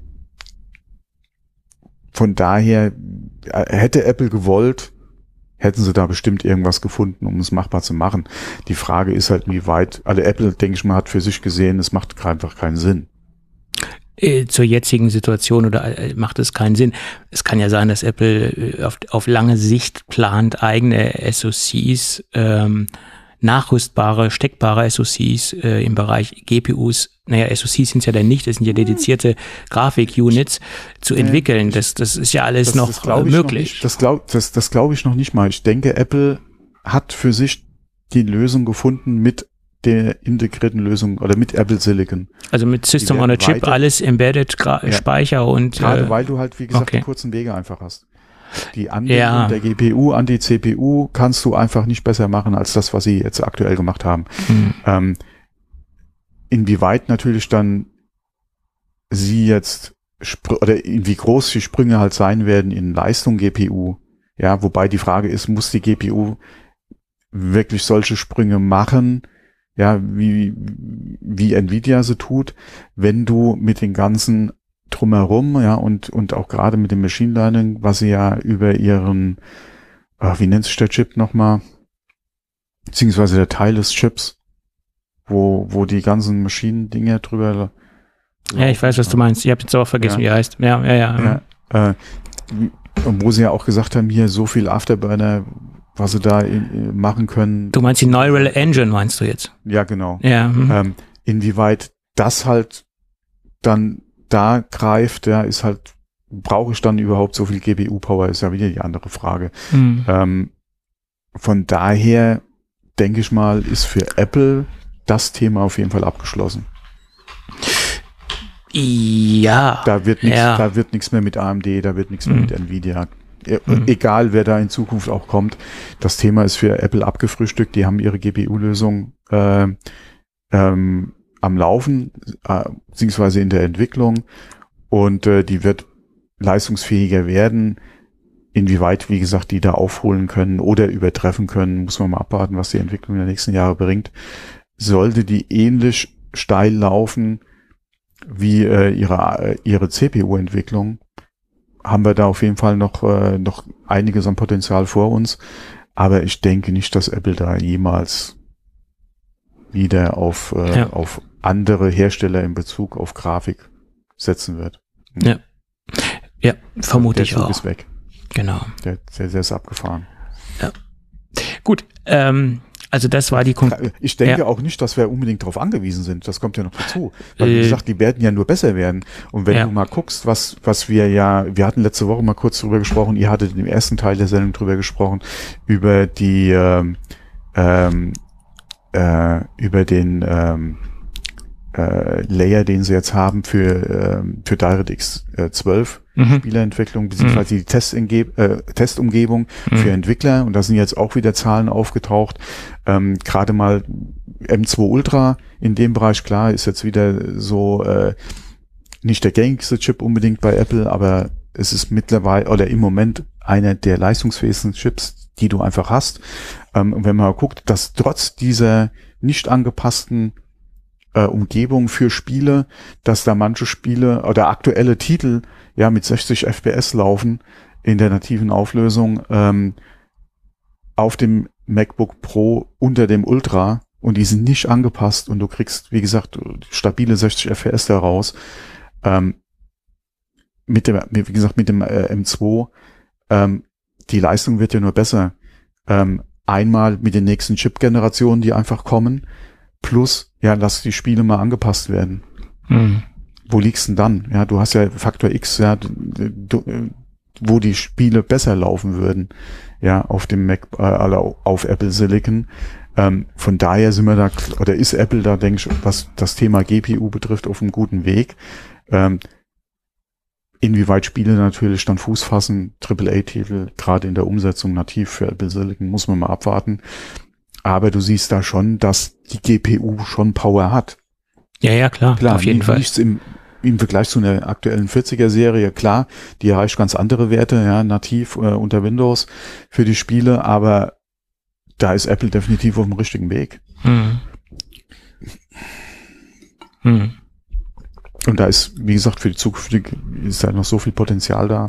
von daher hätte Apple gewollt, hätten sie da bestimmt irgendwas gefunden, um es machbar zu machen. Die Frage ist halt, wie weit, also Apple, denke ich mal, hat für sich gesehen, es macht einfach keinen Sinn. Zur jetzigen Situation oder macht es keinen Sinn. Es kann ja sein, dass Apple auf, auf lange Sicht plant, eigene S O Cs, ähm, nachrüstbare, steckbare S O Cs äh, im Bereich G P Us, naja, S O Cs sind es ja dann nicht, das sind ja dedizierte Grafik-Units zu entwickeln. Das, das ist ja alles das, noch das möglich. Noch nicht, das glaube das, das glaub ich noch nicht mal. Ich denke, Apple hat für sich die Lösung gefunden mit der integrierten Lösung oder mit Apple Silicon. Also mit System on a Chip, weiter, alles Embedded, Gra- ja, Speicher und... Gerade äh, weil du halt, wie gesagt, okay. die kurzen Wege einfach hast. Die Anbindung ja. der G P U an die C P U kannst du einfach nicht besser machen als das, was sie jetzt aktuell gemacht haben. Mhm. Ähm, inwieweit natürlich dann sie jetzt spr- oder wie groß die Sprünge halt sein werden in Leistung G P U. Ja, wobei die Frage ist, muss die G P U wirklich solche Sprünge machen, ja, wie, wie Nvidia sie tut, wenn du mit den ganzen drumherum, ja, und, und auch gerade mit dem Machine Learning, was sie ja über ihren, ach, wie nennt sich der Chip nochmal, beziehungsweise der Teil des Chips, wo, wo die ganzen Maschinen-Dinge drüber Ja, ich weiß, was du meinst. Ich habe jetzt auch vergessen, ja. wie er heißt. Ja, ja, ja. ja äh, wo sie ja auch gesagt haben, hier so viel Afterburner, was sie da in, machen können. Du meinst die Neural Engine, meinst du jetzt? Ja, genau. Ja. Mhm. Ähm, inwieweit das halt dann da greift, ja, ist halt, brauche ich dann überhaupt so viel G P U-Power, ist ja wieder die andere Frage. Mhm. Ähm, von daher, denke ich mal, ist für Apple das Thema auf jeden Fall abgeschlossen. Ja. Da wird nichts, ja. da wird nichts mehr mit A M D, da wird nichts mehr mhm. mit Nvidia. Mhm. Egal, wer da in Zukunft auch kommt. Das Thema ist für Apple abgefrühstückt. Die haben ihre G P U-Lösung äh, ähm, am Laufen, äh, beziehungsweise in der Entwicklung, und äh, die wird leistungsfähiger werden. Inwieweit, wie gesagt, die da aufholen können oder übertreffen können, muss man mal abwarten, was die Entwicklung der nächsten Jahre bringt. Sollte die ähnlich steil laufen wie äh, ihre äh, ihre C P U-Entwicklung, haben wir da auf jeden Fall noch äh, noch einiges an Potenzial vor uns. Aber ich denke nicht, dass Apple da jemals wieder auf äh, ja. auf andere Hersteller in Bezug auf Grafik setzen wird. Hm. Ja, ja, vermute ich auch. Der Zug ist weg. Genau. Der, der, der ist abgefahren. Ja. Gut, ähm, also das war die Kon- Ich denke ja. auch nicht, dass wir unbedingt darauf angewiesen sind. Das kommt ja noch dazu. Weil, wie Äh, gesagt, die werden ja nur besser werden. Und wenn ja. du mal guckst, was, was wir ja, wir hatten letzte Woche mal kurz drüber gesprochen, ihr hattet im ersten Teil der Sendung drüber gesprochen, über die, ähm, ähm, äh, über den, ähm, äh, Layer, den sie jetzt haben für, ähm, für DirectX zwölf Mhm. Spielerentwicklung, beziehungsweise die Testumge- äh, Testumgebung Mhm. für Entwickler. Und da sind jetzt auch wieder Zahlen aufgetaucht. Ähm, gerade mal M zwei Ultra in dem Bereich, klar, ist jetzt wieder so äh, nicht der gängigste Chip unbedingt bei Apple, aber es ist mittlerweile oder im Moment einer der leistungsfähigsten Chips, die du einfach hast. Ähm, und wenn man mal guckt, dass trotz dieser nicht angepassten äh, Umgebung für Spiele, dass da manche Spiele oder aktuelle Titel ja mit sechzig F P S laufen in der nativen Auflösung ähm, auf dem MacBook Pro unter dem Ultra, und die sind nicht angepasst und du kriegst, wie gesagt, stabile sechzig F P S daraus. Ähm, mit dem, wie gesagt, mit dem äh, M zwei, ähm, die Leistung wird ja nur besser. Ähm, einmal mit den nächsten Chip-Generationen, die einfach kommen, plus, ja, lass die Spiele mal angepasst werden. Mhm. Wo liegst du denn dann? Ja, du hast ja Faktor X, ja, du, wo die Spiele besser laufen würden, ja, auf dem Mac, äh, auf Apple Silicon. Ähm, von daher sind wir da, oder ist Apple da, denke ich, was das Thema G P U betrifft, auf einem guten Weg. Ähm, inwieweit Spiele natürlich dann Fuß fassen, Triple A Titel, gerade in der Umsetzung nativ für Apple Silicon, muss man mal abwarten. Aber du siehst da schon, dass die G P U schon Power hat. Ja, ja, klar, Klar, auf jeden Fall. Nichts im, im Vergleich zu einer aktuellen vierziger-Serie, klar, die erreicht ganz andere Werte, ja, nativ äh, unter Windows für die Spiele, aber da ist Apple definitiv auf dem richtigen Weg. Hm. Hm. Und da ist, wie gesagt, für die Zukunft ist da noch so viel Potenzial da.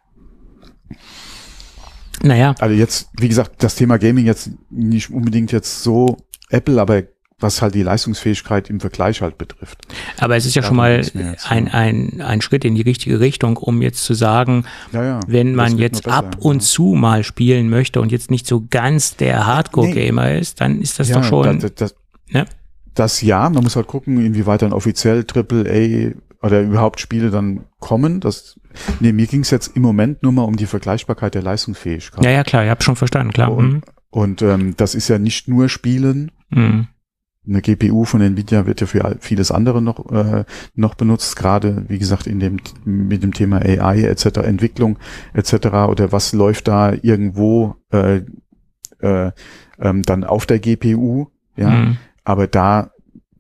Naja. Also jetzt, wie gesagt, das Thema Gaming jetzt nicht unbedingt jetzt so Apple, aber was halt die Leistungsfähigkeit im Vergleich halt betrifft. Aber es ist ja Darum schon mal geht's mir jetzt, ein, ja. ein, ein Schritt in die richtige Richtung, um jetzt zu sagen, Ja, ja, wenn das man wird jetzt noch besser, ab und ja. zu mal spielen möchte und jetzt nicht so ganz der Hardcore-Gamer ist, dann ist das ja, doch schon, Das, das, ne? das ja, man muss halt gucken, inwieweit dann offiziell Triple A oder überhaupt Spiele dann kommen. Das, nee, mir ging es jetzt im Moment nur mal um die Vergleichbarkeit der Leistungsfähigkeit. Ja, ja, klar, ich habe schon verstanden, klar. Und, Mhm. und ähm, das ist ja nicht nur Spielen. Mhm. Eine G P U von Nvidia wird ja für vieles andere noch äh, noch benutzt, gerade wie gesagt in dem mit dem Thema A I et cetera, Entwicklung et cetera, oder was läuft da irgendwo äh, äh, ähm, dann auf der G P U, ja. Mhm. Aber da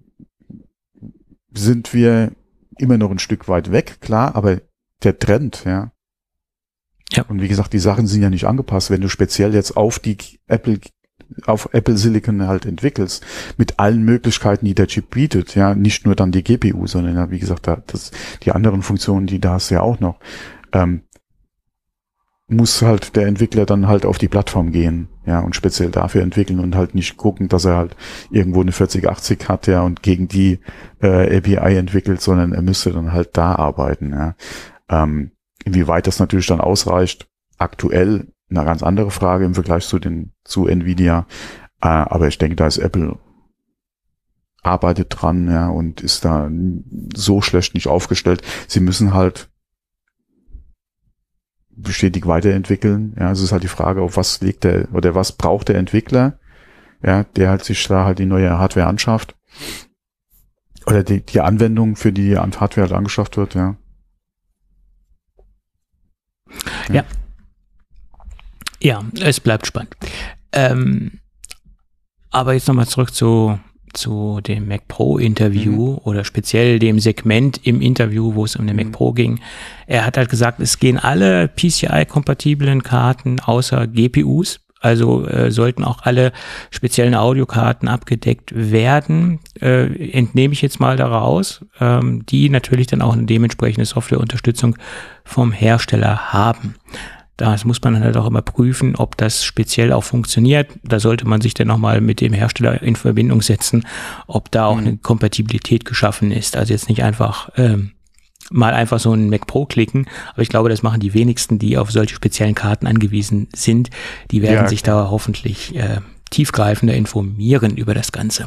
sind wir immer noch ein Stück weit weg, klar, aber der Trend, ja. Ja. Und wie gesagt, die Sachen sind ja nicht angepasst. Wenn du speziell jetzt auf die Apple, auf Apple Silicon halt entwickelst, mit allen Möglichkeiten, die der Chip bietet, ja, nicht nur dann die G P U, sondern ja, wie gesagt, da, das, die anderen Funktionen, die da hast du ja auch noch, ähm, muss halt der Entwickler dann halt auf die Plattform gehen, ja, und speziell dafür entwickeln und halt nicht gucken, dass er halt irgendwo eine vierzig achtzig hat, ja, und gegen die äh, A P I entwickelt, sondern er müsste dann halt da arbeiten, ja. Ähm, inwieweit das natürlich dann ausreicht, aktuell eine ganz andere Frage im Vergleich zu den zu Nvidia, äh, aber ich denke, da ist Apple arbeitet dran, ja, und ist da so schlecht nicht aufgestellt. Sie müssen halt stetig weiterentwickeln. Ja, es ist halt die Frage, auf was legt der oder was braucht der Entwickler, ja, der halt sich da halt die neue Hardware anschafft oder die, die Anwendung, für die die Hardware halt angeschafft wird, ja. Ja. Ja, ja, es bleibt spannend. Ähm, aber jetzt nochmal zurück zu zu dem Mac Pro Interview mhm. oder speziell dem Segment im Interview, wo es um den mhm. Mac Pro ging. Er hat halt gesagt, es gehen alle P C I-kompatiblen Karten außer G P Us. Also äh, sollten auch alle speziellen Audiokarten abgedeckt werden, äh, entnehme ich jetzt mal daraus, ähm, die natürlich dann auch eine dementsprechende Softwareunterstützung vom Hersteller haben. Das muss man halt auch immer prüfen, ob das speziell auch funktioniert. Da sollte man sich dann nochmal mit dem Hersteller in Verbindung setzen, ob da auch mhm. eine Kompatibilität geschaffen ist. Also jetzt nicht einfach ähm, mal einfach so einen Mac Pro klicken, aber ich glaube, das machen die wenigsten, die auf solche speziellen Karten angewiesen sind. Die werden ja, sich da hoffentlich äh, tiefgreifender informieren über das Ganze.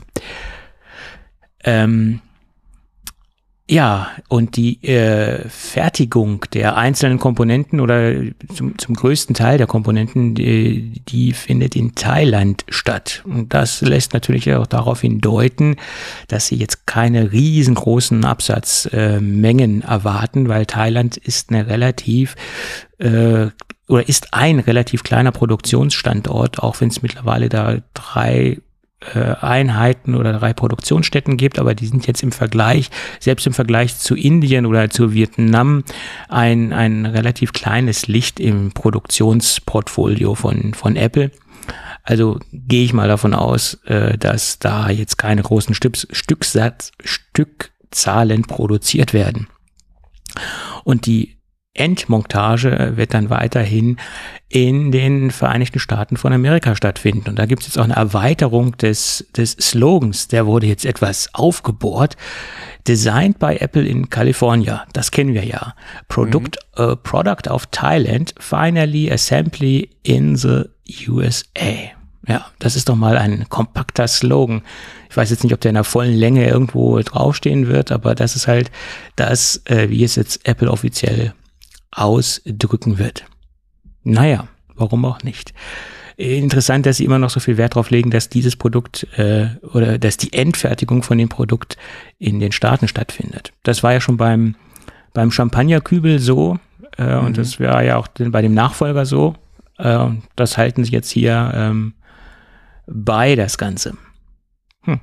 Ähm, Ja, und die äh, Fertigung der einzelnen Komponenten oder zum, zum größten Teil der Komponenten, die, die findet in Thailand statt. Und das lässt natürlich auch darauf hindeuten, dass sie jetzt keine riesengroßen Absatzmengen äh, erwarten, weil Thailand ist eine relativ äh, oder ist ein relativ kleiner Produktionsstandort, auch wenn es mittlerweile da drei Einheiten oder drei Produktionsstätten gibt, aber die sind jetzt im Vergleich, selbst im Vergleich zu Indien oder zu Vietnam, ein, ein relativ kleines Licht im Produktionsportfolio von, von Apple. Also gehe ich mal davon aus, dass da jetzt keine großen Stücks, Stücksatz, Stückzahlen produziert werden. Und die Endmontage wird dann weiterhin in den Vereinigten Staaten von Amerika stattfinden. Und da gibt es jetzt auch eine Erweiterung des, des Slogans. Der wurde jetzt etwas aufgebohrt. Designed by Apple in California. Das kennen wir ja. Product, mhm. uh, Product of Thailand, finally assembly in the U S A. Ja, das ist doch mal ein kompakter Slogan. Ich weiß jetzt nicht, ob der in der vollen Länge irgendwo draufstehen wird, aber das ist halt das, äh, wie es jetzt Apple offiziell ausdrücken wird. Naja, warum auch nicht. Interessant, dass sie immer noch so viel Wert darauf legen, dass dieses Produkt äh, oder dass die Endfertigung von dem Produkt in den Staaten stattfindet. Das war ja schon beim beim Champagnerkübel so äh, mhm. und das wäre ja auch bei dem Nachfolger so. Äh, das halten sie jetzt hier ähm, bei das Ganze. Hm.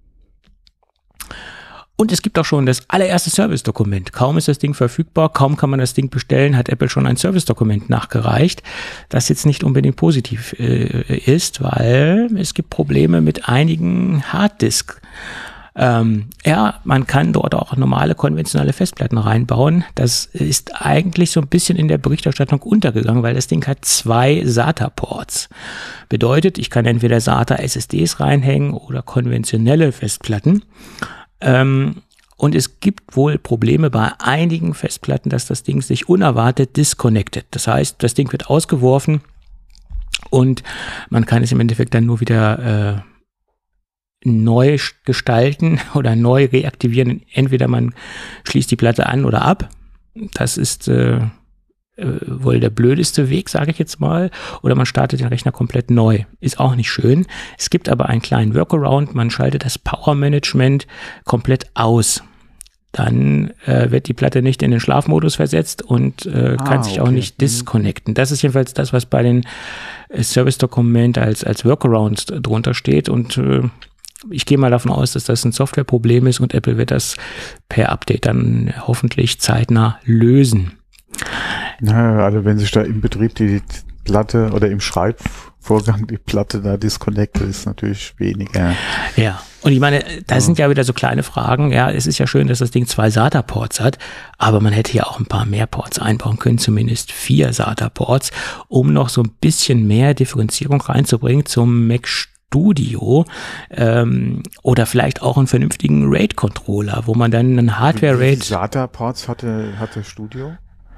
Und es gibt auch schon das allererste Service-Dokument. Kaum ist das Ding verfügbar, kaum kann man das Ding bestellen, hat Apple schon ein Service-Dokument nachgereicht, das jetzt nicht unbedingt positiv äh, ist, weil es gibt Probleme mit einigen Harddisk. Ähm, ja, man kann dort auch normale konventionelle Festplatten reinbauen. Das ist eigentlich so ein bisschen in der Berichterstattung untergegangen, weil das Ding hat zwei SATA-Ports. Bedeutet, ich kann entweder SATA-S S Ds reinhängen oder konventionelle Festplatten. Ähm, und es gibt wohl Probleme bei einigen Festplatten, dass das Ding sich unerwartet disconnected. Das heißt, das Ding wird ausgeworfen und man kann es im Endeffekt dann nur wieder äh, neu gestalten oder neu reaktivieren. Entweder man schließt die Platte an oder ab. Das ist äh, wohl der blödeste Weg, sage ich jetzt mal, oder man startet den Rechner komplett neu. Ist auch nicht schön. Es gibt aber einen kleinen Workaround, man schaltet das Power Management komplett aus. Dann äh, wird die Platte nicht in den Schlafmodus versetzt und äh, ah, kann sich okay. auch nicht disconnecten. Das ist jedenfalls das, was bei den äh, Service-Dokument als, als Workaround drunter steht und äh, ich gehe mal davon aus, dass das ein Softwareproblem ist und Apple wird das per Update dann hoffentlich zeitnah lösen. Na, also wenn sich da im Betrieb die Platte oder im Schreibvorgang die Platte da disconnected ist, natürlich weniger. Ja, und ich meine, da ja. sind ja wieder so kleine Fragen. Ja, es ist ja schön, dass das Ding zwei SATA-Ports hat, aber man hätte ja auch ein paar mehr Ports einbauen können, zumindest vier SATA-Ports, um noch so ein bisschen mehr Differenzierung reinzubringen zum Mac Studio ähm, oder vielleicht auch einen vernünftigen RAID-Controller, wo man dann einen Hardware-RAID... SATA-Ports hatte, hatte Studio?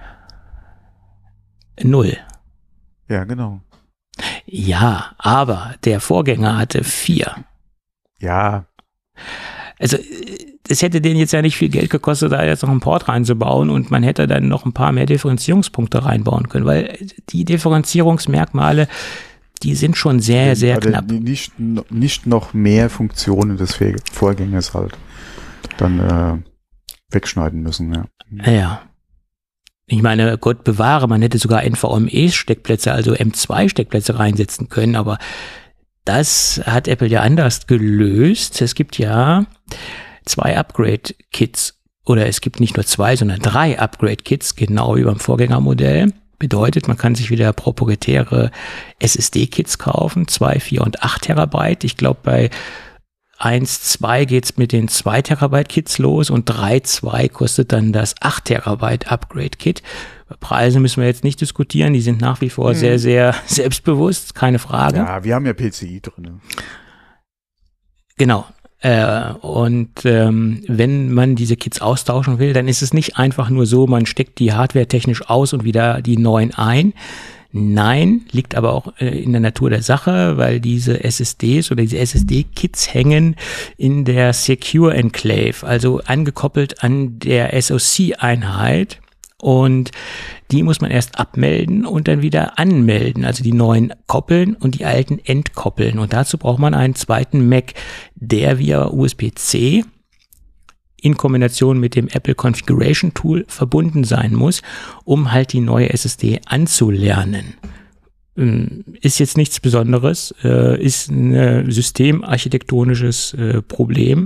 Null. Ja, genau. Ja, aber der Vorgänger hatte vier. Ja. Also es hätte denen jetzt ja nicht viel Geld gekostet, da jetzt noch einen Port reinzubauen und man hätte dann noch ein paar mehr Differenzierungspunkte reinbauen können, weil die Differenzierungsmerkmale, die sind schon sehr, sehr also knapp. Nicht, nicht noch mehr Funktionen des Vorgängers halt dann äh, wegschneiden müssen, ja. Ja. Ich meine, Gott bewahre, man hätte sogar N V M E-Steckplätze, also M zwei Steckplätze reinsetzen können, aber das hat Apple ja anders gelöst. Es gibt ja zwei Upgrade-Kits oder es gibt nicht nur zwei, sondern drei Upgrade-Kits, genau wie beim Vorgängermodell. Bedeutet, man kann sich wieder proprietäre S S D-Kits kaufen, zwei, vier und acht Terabyte. Ich glaube, bei eins Punkt zwei geht's mit den zwei Terabyte Kits los und drei Punkt zwei kostet dann das acht Terabyte Upgrade-Kit. Bei Preisen müssen wir jetzt nicht diskutieren, die sind nach wie vor hm. sehr, sehr selbstbewusst, keine Frage. Ja, wir haben ja P C I drin. Genau. Äh, und ähm, wenn man diese Kits austauschen will, dann ist es nicht einfach nur so, man steckt die Hardware technisch aus und wieder die neuen ein. Nein, liegt aber auch äh, in der Natur der Sache, weil diese S S Ds oder diese S S D-Kits hängen in der Secure Enclave, also angekoppelt an der S O C-Einheit. Und die muss man erst abmelden und dann wieder anmelden, also die neuen koppeln und die alten entkoppeln. Und dazu braucht man einen zweiten Mac, der via U S B C in Kombination mit dem Apple Configuration Tool verbunden sein muss, um halt die neue S S D anzulernen. Ist jetzt nichts Besonderes, ist ein systemarchitektonisches Problem.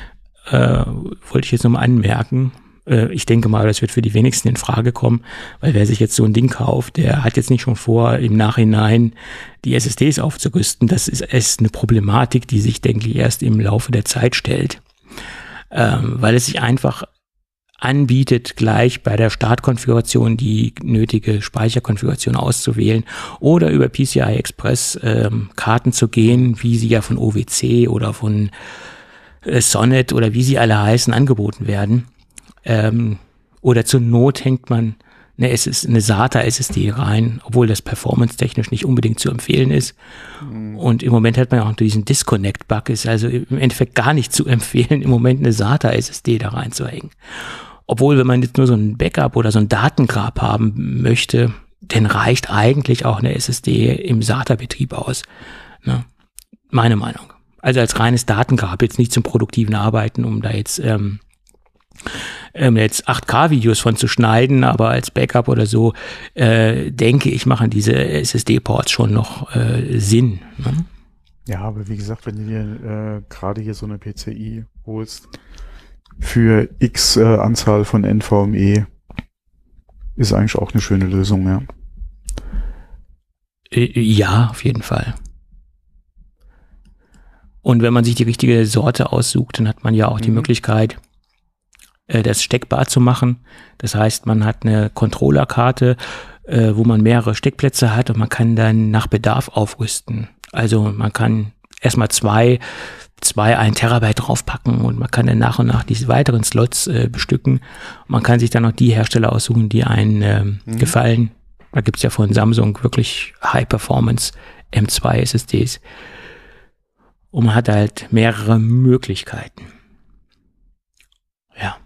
Wollte ich jetzt nochmal anmerken. Ich denke mal, das wird für die wenigsten in Frage kommen, weil wer sich jetzt so ein Ding kauft, der hat jetzt nicht schon vor, im Nachhinein die S S Ds aufzurüsten. Das ist erst eine Problematik, die sich, denke ich, erst im Laufe der Zeit stellt, ähm, weil es sich einfach anbietet, gleich bei der Startkonfiguration die nötige Speicherkonfiguration auszuwählen oder über P C I Express ähm, Karten zu gehen, wie sie ja von O W C oder von äh, Sonnet oder wie sie alle heißen, angeboten werden. Ähm, oder zur Not hängt man eine, es ist eine SATA S S D rein, obwohl das performance-technisch nicht unbedingt zu empfehlen ist. Mhm. Und im Moment hat man auch diesen Disconnect-Bug, ist also im Endeffekt gar nicht zu empfehlen, im Moment eine SATA S S D da reinzuhängen. Obwohl, wenn man jetzt nur so ein Backup oder so ein Datengrab haben möchte, dann reicht eigentlich auch eine S S D im SATA-Betrieb aus. Ne? Meine Meinung. Also als reines Datengrab, jetzt nicht zum produktiven Arbeiten, um da jetzt ähm, ähm, jetzt acht K Videos von zu schneiden, aber als Backup oder so, äh, denke ich, machen diese S S D-Ports schon noch äh, Sinn. Ne? Ja, aber wie gesagt, wenn du dir äh, gerade hier so eine P C I holst, für X äh, Anzahl von N V M e, ist eigentlich auch eine schöne Lösung, ja. Äh, ja, auf jeden Fall. Und wenn man sich die richtige Sorte aussucht, dann hat man ja auch mhm. die Möglichkeit, das steckbar zu machen. Das heißt, man hat eine Controllerkarte, äh, wo man mehrere Steckplätze hat und man kann dann nach Bedarf aufrüsten. Also man kann erstmal zwei, zwei ein Terabyte draufpacken und man kann dann nach und nach diese weiteren Slots äh, bestücken. Man kann sich dann noch die Hersteller aussuchen, die einen äh, mhm. gefallen. Da gibt's ja von Samsung wirklich High-Performance M zwei S S Ds. Und man hat halt mehrere Möglichkeiten. Ja.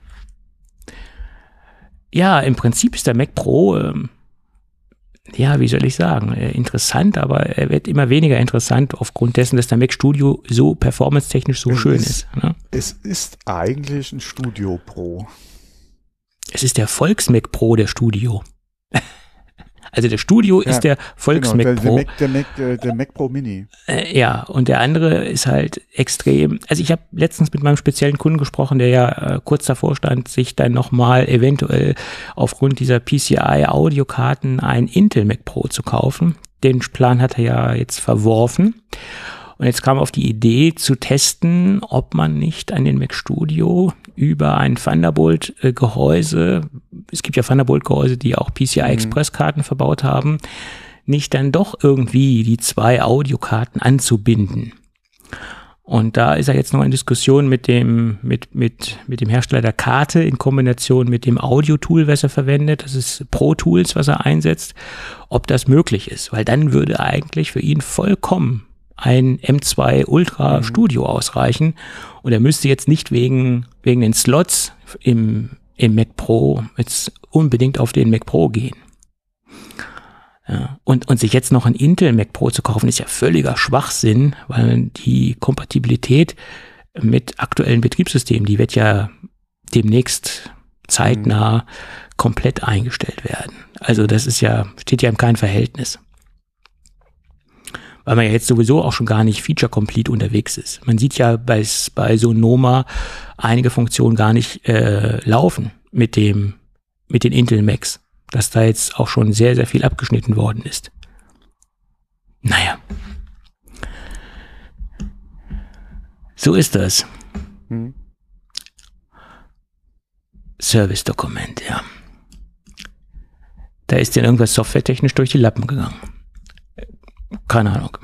Ja, im Prinzip ist der Mac Pro, ähm, ja, wie soll ich sagen, äh, interessant, aber er wird immer weniger interessant aufgrund dessen, dass der Mac Studio so performance-technisch so es schön ist. ist ne? Es ist eigentlich ein Studio Pro. Es ist der Volks-Mac Pro der Studio. Also der Studio ja, ist der Volks-Mac genau, der, Pro. Der Mac, der, Mac, der, der Mac Pro Mini. Äh, ja, und der andere ist halt extrem. Also ich habe letztens mit meinem speziellen Kunden gesprochen, der ja äh, kurz davor stand, sich dann nochmal eventuell aufgrund dieser P C I-Audiokarten ein Intel Mac Pro zu kaufen. Den Plan hat er ja jetzt verworfen. Und jetzt kam er auf die Idee zu testen, ob man nicht an den Mac Studio über ein Thunderbolt-Gehäuse, es gibt ja Thunderbolt-Gehäuse, die auch P C I-Express-Karten mhm. verbaut haben, nicht dann doch irgendwie die zwei Audiokarten anzubinden. Und da ist er jetzt noch in Diskussion mit dem, mit, mit, mit dem Hersteller der Karte in Kombination mit dem Audio-Tool, was er verwendet. Das ist Pro Tools, was er einsetzt, ob das möglich ist. Weil dann würde eigentlich für ihn vollkommen ein M zwei Ultra Studio ausreichen und er müsste jetzt nicht wegen wegen den Slots im im Mac Pro jetzt unbedingt auf den Mac Pro gehen. Ja, und und sich jetzt noch ein Intel Mac Pro zu kaufen, ist ja völliger Schwachsinn, weil die Kompatibilität mit aktuellen Betriebssystemen, die wird ja demnächst zeitnah mhm. komplett eingestellt werden. Also das ist ja steht ja in keinem Verhältnis. weil man ja jetzt sowieso auch schon gar nicht feature-complete unterwegs ist. Man sieht ja bei, bei Sonoma einige Funktionen gar nicht äh, laufen mit dem, mit den Intel Macs, dass da jetzt auch schon sehr, sehr viel abgeschnitten worden ist. Naja. So ist das. Hm. Service-Dokument, ja. Da ist dir irgendwas softwaretechnisch durch die Lappen gegangen. Keine Ahnung.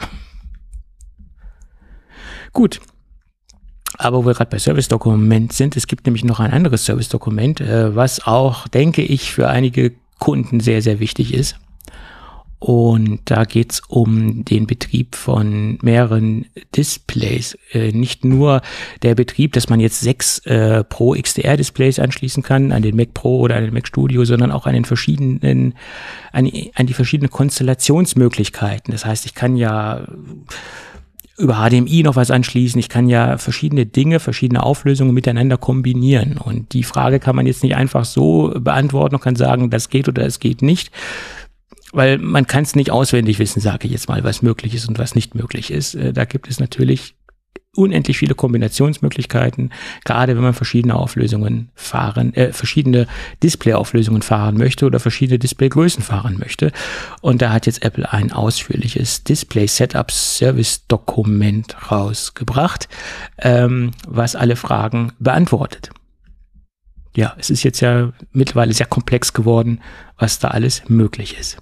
Gut. Aber wo wir gerade bei Service-Dokument sind, es gibt nämlich noch ein anderes Service-Dokument, äh, was auch, denke ich, für einige Kunden sehr, sehr wichtig ist. Und da geht's um den Betrieb von mehreren Displays. Äh, nicht nur der Betrieb, dass man jetzt sechs äh, Pro X D R-Displays anschließen kann an den Mac Pro oder an den Mac Studio, sondern auch an den verschiedenen, an, an die verschiedenen Konstellationsmöglichkeiten. Das heißt, ich kann ja über H D M I noch was anschließen. Ich kann ja verschiedene Dinge, verschiedene Auflösungen miteinander kombinieren. Und die Frage kann man jetzt nicht einfach so beantworten und kann sagen, das geht oder es geht nicht. Weil man kann es nicht auswendig wissen, sage ich jetzt mal, was möglich ist und was nicht möglich ist. Da gibt es natürlich unendlich viele Kombinationsmöglichkeiten, gerade wenn man verschiedene Auflösungen fahren, äh, verschiedene Display-Auflösungen fahren möchte oder verschiedene Displaygrößen fahren möchte. Und da hat jetzt Apple ein ausführliches Display-Setup-Service-Dokument rausgebracht, ähm, was alle Fragen beantwortet. Ja, es ist jetzt ja mittlerweile sehr komplex geworden, was da alles möglich ist.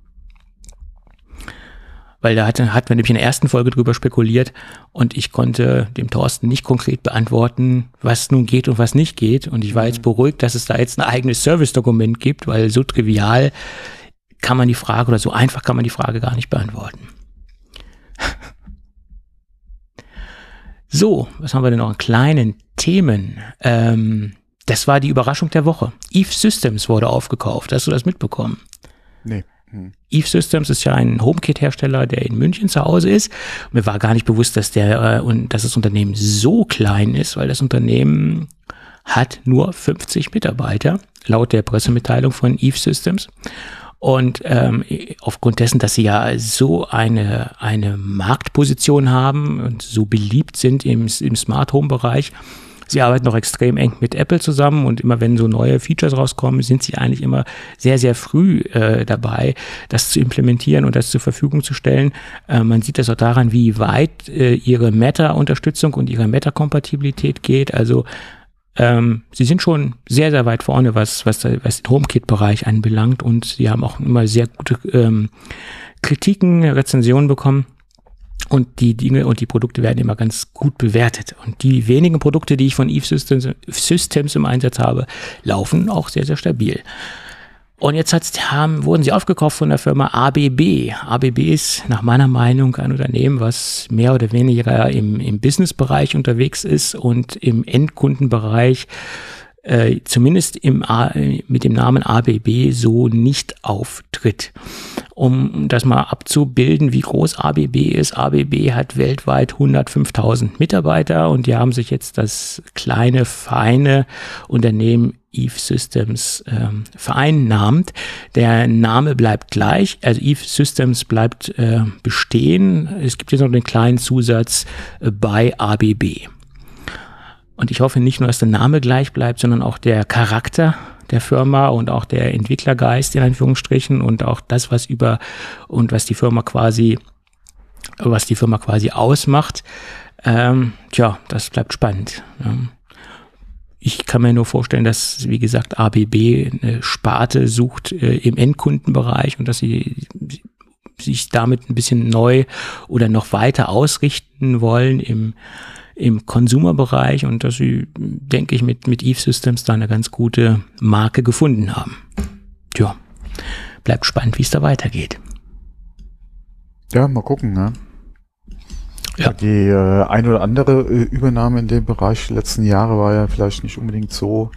Weil da hat, hat man nämlich in der ersten Folge drüber spekuliert und ich konnte dem Thorsten nicht konkret beantworten, was nun geht und was nicht geht. Und ich war jetzt beruhigt, dass es da jetzt ein eigenes Service-Dokument gibt, weil so trivial kann man die Frage oder so einfach kann man die Frage gar nicht beantworten. So, was haben wir denn noch an kleinen Themen? Ähm, das war die Überraschung der Woche. Eve Systems wurde aufgekauft. Hast du das mitbekommen? Nee. Hm. Eve Systems ist ja ein HomeKit-Hersteller, der in München zu Hause ist. Mir war gar nicht bewusst, dass der äh, und dass das Unternehmen so klein ist, weil das Unternehmen hat nur fünfzig Mitarbeiter, laut der Pressemitteilung von Eve Systems. Und ähm, aufgrund dessen, dass sie ja so eine eine Marktposition haben und so beliebt sind im, im Smart Home Bereich, sie arbeiten noch extrem eng mit Apple zusammen und immer wenn so neue Features rauskommen, sind sie eigentlich immer sehr, sehr früh äh, dabei, das zu implementieren und das zur Verfügung zu stellen. Äh, man sieht das auch daran, wie weit äh, ihre Meta-Unterstützung und ihre Meta-Kompatibilität geht. Also ähm, sie sind schon sehr, sehr weit vorne, was, was, was den HomeKit-Bereich anbelangt und sie haben auch immer sehr gute ähm, Kritiken, Rezensionen bekommen. Und die Dinge und die Produkte werden immer ganz gut bewertet. Und die wenigen Produkte, die ich von Eve Systems, Systems im Einsatz habe, laufen auch sehr, sehr stabil. Und jetzt hat's, haben, wurden sie aufgekauft von der Firma A B B. A B B ist nach meiner Meinung ein Unternehmen, was mehr oder weniger im, im Business-Bereich unterwegs ist und im Endkundenbereich Äh, zumindest im A, mit dem Namen A B B so nicht auftritt. Um das mal abzubilden, wie groß A B B ist. A B B hat weltweit hundertfünftausend Mitarbeiter und die haben sich jetzt das kleine, feine Unternehmen Eve Systems ähm, vereinnahmt. Der Name bleibt gleich, also Eve Systems bleibt äh, bestehen. Es gibt jetzt noch den kleinen Zusatz äh, bei A B B. Und ich hoffe nicht nur, dass der Name gleich bleibt, sondern auch der Charakter der Firma und auch der Entwicklergeist in Anführungsstrichen und auch das, was über und was die Firma quasi, was die Firma quasi ausmacht. Ähm, tja, das bleibt spannend. Ich kann mir nur vorstellen, dass, wie gesagt, A B B eine Sparte sucht äh, im Endkundenbereich und dass sie sich damit ein bisschen neu oder noch weiter ausrichten wollen im im Consumer-Bereich und dass sie, denke ich, mit, mit Eve Systems da eine ganz gute Marke gefunden haben. Tja, bleibt spannend, wie es da weitergeht. Ja, mal gucken, ne? Ja. Die äh, ein oder andere äh, Übernahme in dem Bereich die letzten Jahre war ja vielleicht nicht unbedingt so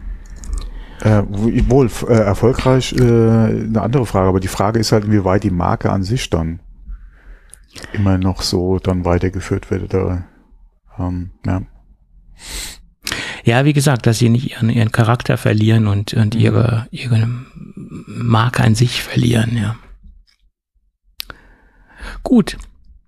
äh, wohl äh, erfolgreich, äh, eine andere Frage, aber die Frage ist halt, inwieweit die Marke an sich dann immer noch so dann weitergeführt wird oder Um, ja. ja, wie gesagt, dass sie nicht ihren, ihren Charakter verlieren und, und ihre, ihre Marke an sich verlieren, ja. Gut,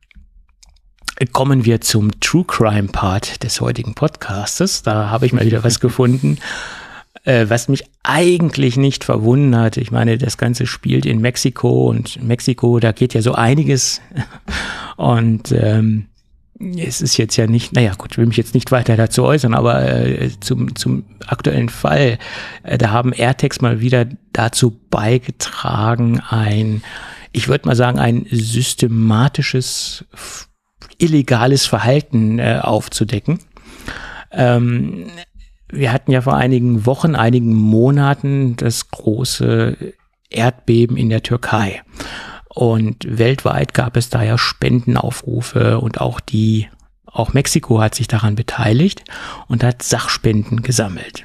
kommen wir zum True Crime Part des heutigen Podcastes. Da habe ich mal wieder was gefunden, äh, was mich eigentlich nicht verwundert. Ich meine, das Ganze spielt in Mexiko und in Mexiko, da geht ja so einiges. Und ähm, es ist jetzt ja nicht, naja gut, ich will mich jetzt nicht weiter dazu äußern, aber äh, zum, zum aktuellen Fall, äh, da haben AirTags mal wieder dazu beigetragen, ein, ich würde mal sagen, ein systematisches, f- illegales Verhalten äh, aufzudecken. Ähm, wir hatten ja vor einigen Wochen, einigen Monaten das große Erdbeben in der Türkei. Und weltweit gab es da ja Spendenaufrufe und auch die, auch Mexiko hat sich daran beteiligt und hat Sachspenden gesammelt.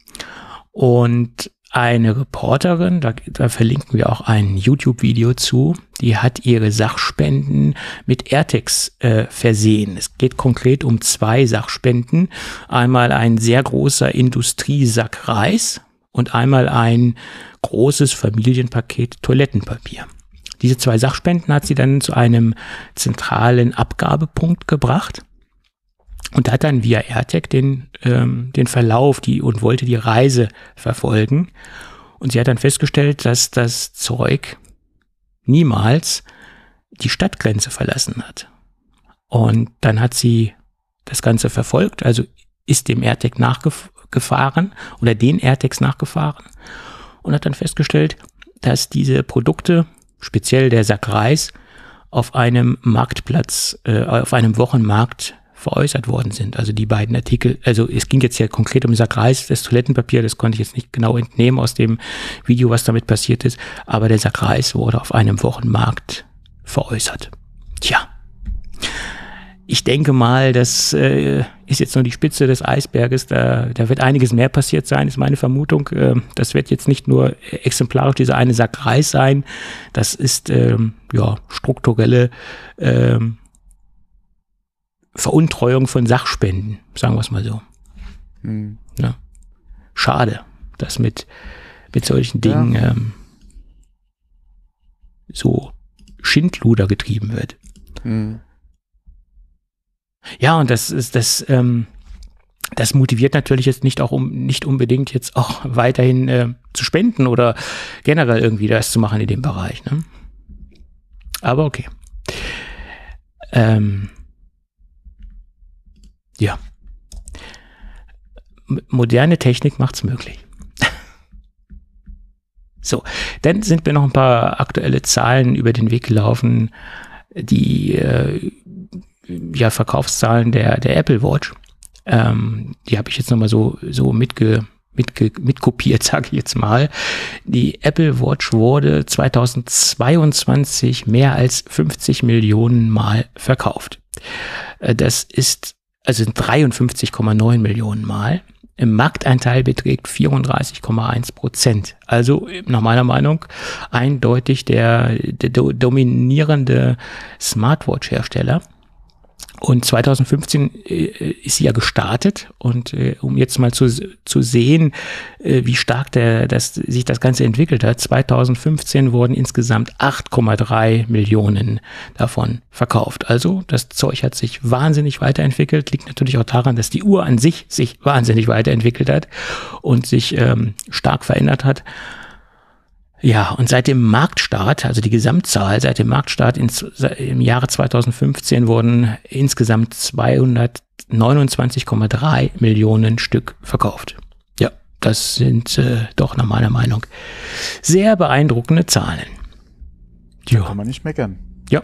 Und eine Reporterin, da, da verlinken wir auch ein YouTube-Video zu, die hat ihre Sachspenden mit AirTags äh, versehen. Es geht konkret um zwei Sachspenden. Einmal ein sehr großer Industriesack Reis und einmal ein großes Familienpaket Toilettenpapier. Diese zwei Sachspenden hat sie dann zu einem zentralen Abgabepunkt gebracht und hat dann via AirTag den, ähm, den Verlauf die, und wollte die Reise verfolgen. Und sie hat dann festgestellt, dass das Zeug niemals die Stadtgrenze verlassen hat. Und dann hat sie das Ganze verfolgt, also ist dem AirTag nachgefahren oder den AirTags nachgefahren und hat dann festgestellt, dass diese Produkte, speziell der Sack Reis, auf einem Marktplatz, äh, auf einem Wochenmarkt veräußert worden sind. Also die beiden Artikel, also es ging jetzt ja konkret um den Sack Reis, das Toilettenpapier, das konnte ich jetzt nicht genau entnehmen aus dem Video, was damit passiert ist, aber der Sack Reis wurde auf einem Wochenmarkt veräußert. Tja, ich denke mal, das äh, ist jetzt nur die Spitze des Eisberges, da, da wird einiges mehr passiert sein, ist meine Vermutung. Äh, das wird jetzt nicht nur exemplarisch dieser eine Sack Reis sein, das ist ähm, ja strukturelle ähm, Veruntreuung von Sachspenden, sagen wir es mal so. Hm. Ja. Schade, dass mit, mit solchen Dingen ja. ähm, so Schindluder getrieben wird. Hm. Ja, und das ist das, ähm, das motiviert natürlich jetzt nicht auch um nicht unbedingt jetzt auch weiterhin äh, zu spenden oder generell irgendwie das zu machen in dem Bereich. Ne? Aber okay. Ähm, ja. M- moderne Technik macht's möglich. So, dann sind mir noch ein paar aktuelle Zahlen über den Weg gelaufen, die äh, ja, Verkaufszahlen der, der Apple Watch. Ähm, die habe ich jetzt nochmal so, so mitge, mitge, mitkopiert, sage ich jetzt mal. Die Apple Watch wurde zweitausendzweiundzwanzig mehr als fünfzig Millionen Mal verkauft. Äh, das ist also dreiundfünfzig Komma neun Millionen Mal. Im Marktanteil beträgt vierunddreißig Komma eins Prozent. Also nach meiner Meinung eindeutig der, der do, dominierende Smartwatch-Hersteller. Und zweitausendfünfzehn äh, ist sie ja gestartet und äh, um jetzt mal zu, zu sehen, äh, wie stark der, das, sich das Ganze entwickelt hat, zweitausendfünfzehn wurden insgesamt acht Komma drei Millionen davon verkauft. Also das Zeug hat sich wahnsinnig weiterentwickelt, liegt natürlich auch daran, dass die Uhr an sich sich wahnsinnig weiterentwickelt hat und sich ähm, stark verändert hat. Ja, und seit dem Marktstart, also die Gesamtzahl, seit dem Marktstart ins, im Jahre zweitausendfünfzehn wurden insgesamt zweihundertneunundzwanzig Komma drei Millionen Stück verkauft. Ja, das sind äh, doch nach meiner Meinung sehr beeindruckende Zahlen. Ja. Kann man nicht meckern. Ja.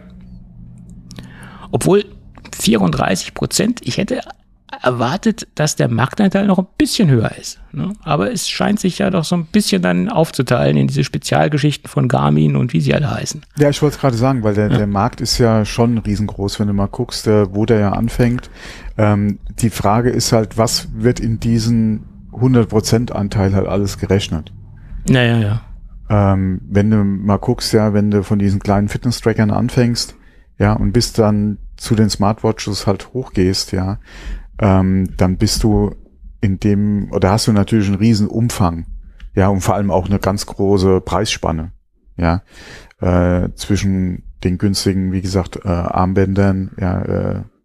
Obwohl vierunddreißig Prozent, ich hätte erwartet, dass der Marktanteil noch ein bisschen höher ist. Ne? Aber es scheint sich ja doch so ein bisschen dann aufzuteilen in diese Spezialgeschichten von Garmin und wie sie alle heißen. Ja, ich wollte es gerade sagen, weil der, ja. der Markt ist ja schon riesengroß, wenn du mal guckst, äh, wo der ja anfängt. Ähm, die Frage ist halt, was wird in diesen hundert Prozent Anteil halt alles gerechnet? Naja, ja. Ähm, wenn du mal guckst, ja, wenn du von diesen kleinen Fitness-Trackern anfängst, ja, und bis dann zu den Smartwatches halt hochgehst, ja, Ähm, dann bist du in dem, oder hast du natürlich einen riesen Umfang, ja, und vor allem auch eine ganz große Preisspanne, ja, äh, zwischen den günstigen, wie gesagt, äh, Armbändern, ja, äh,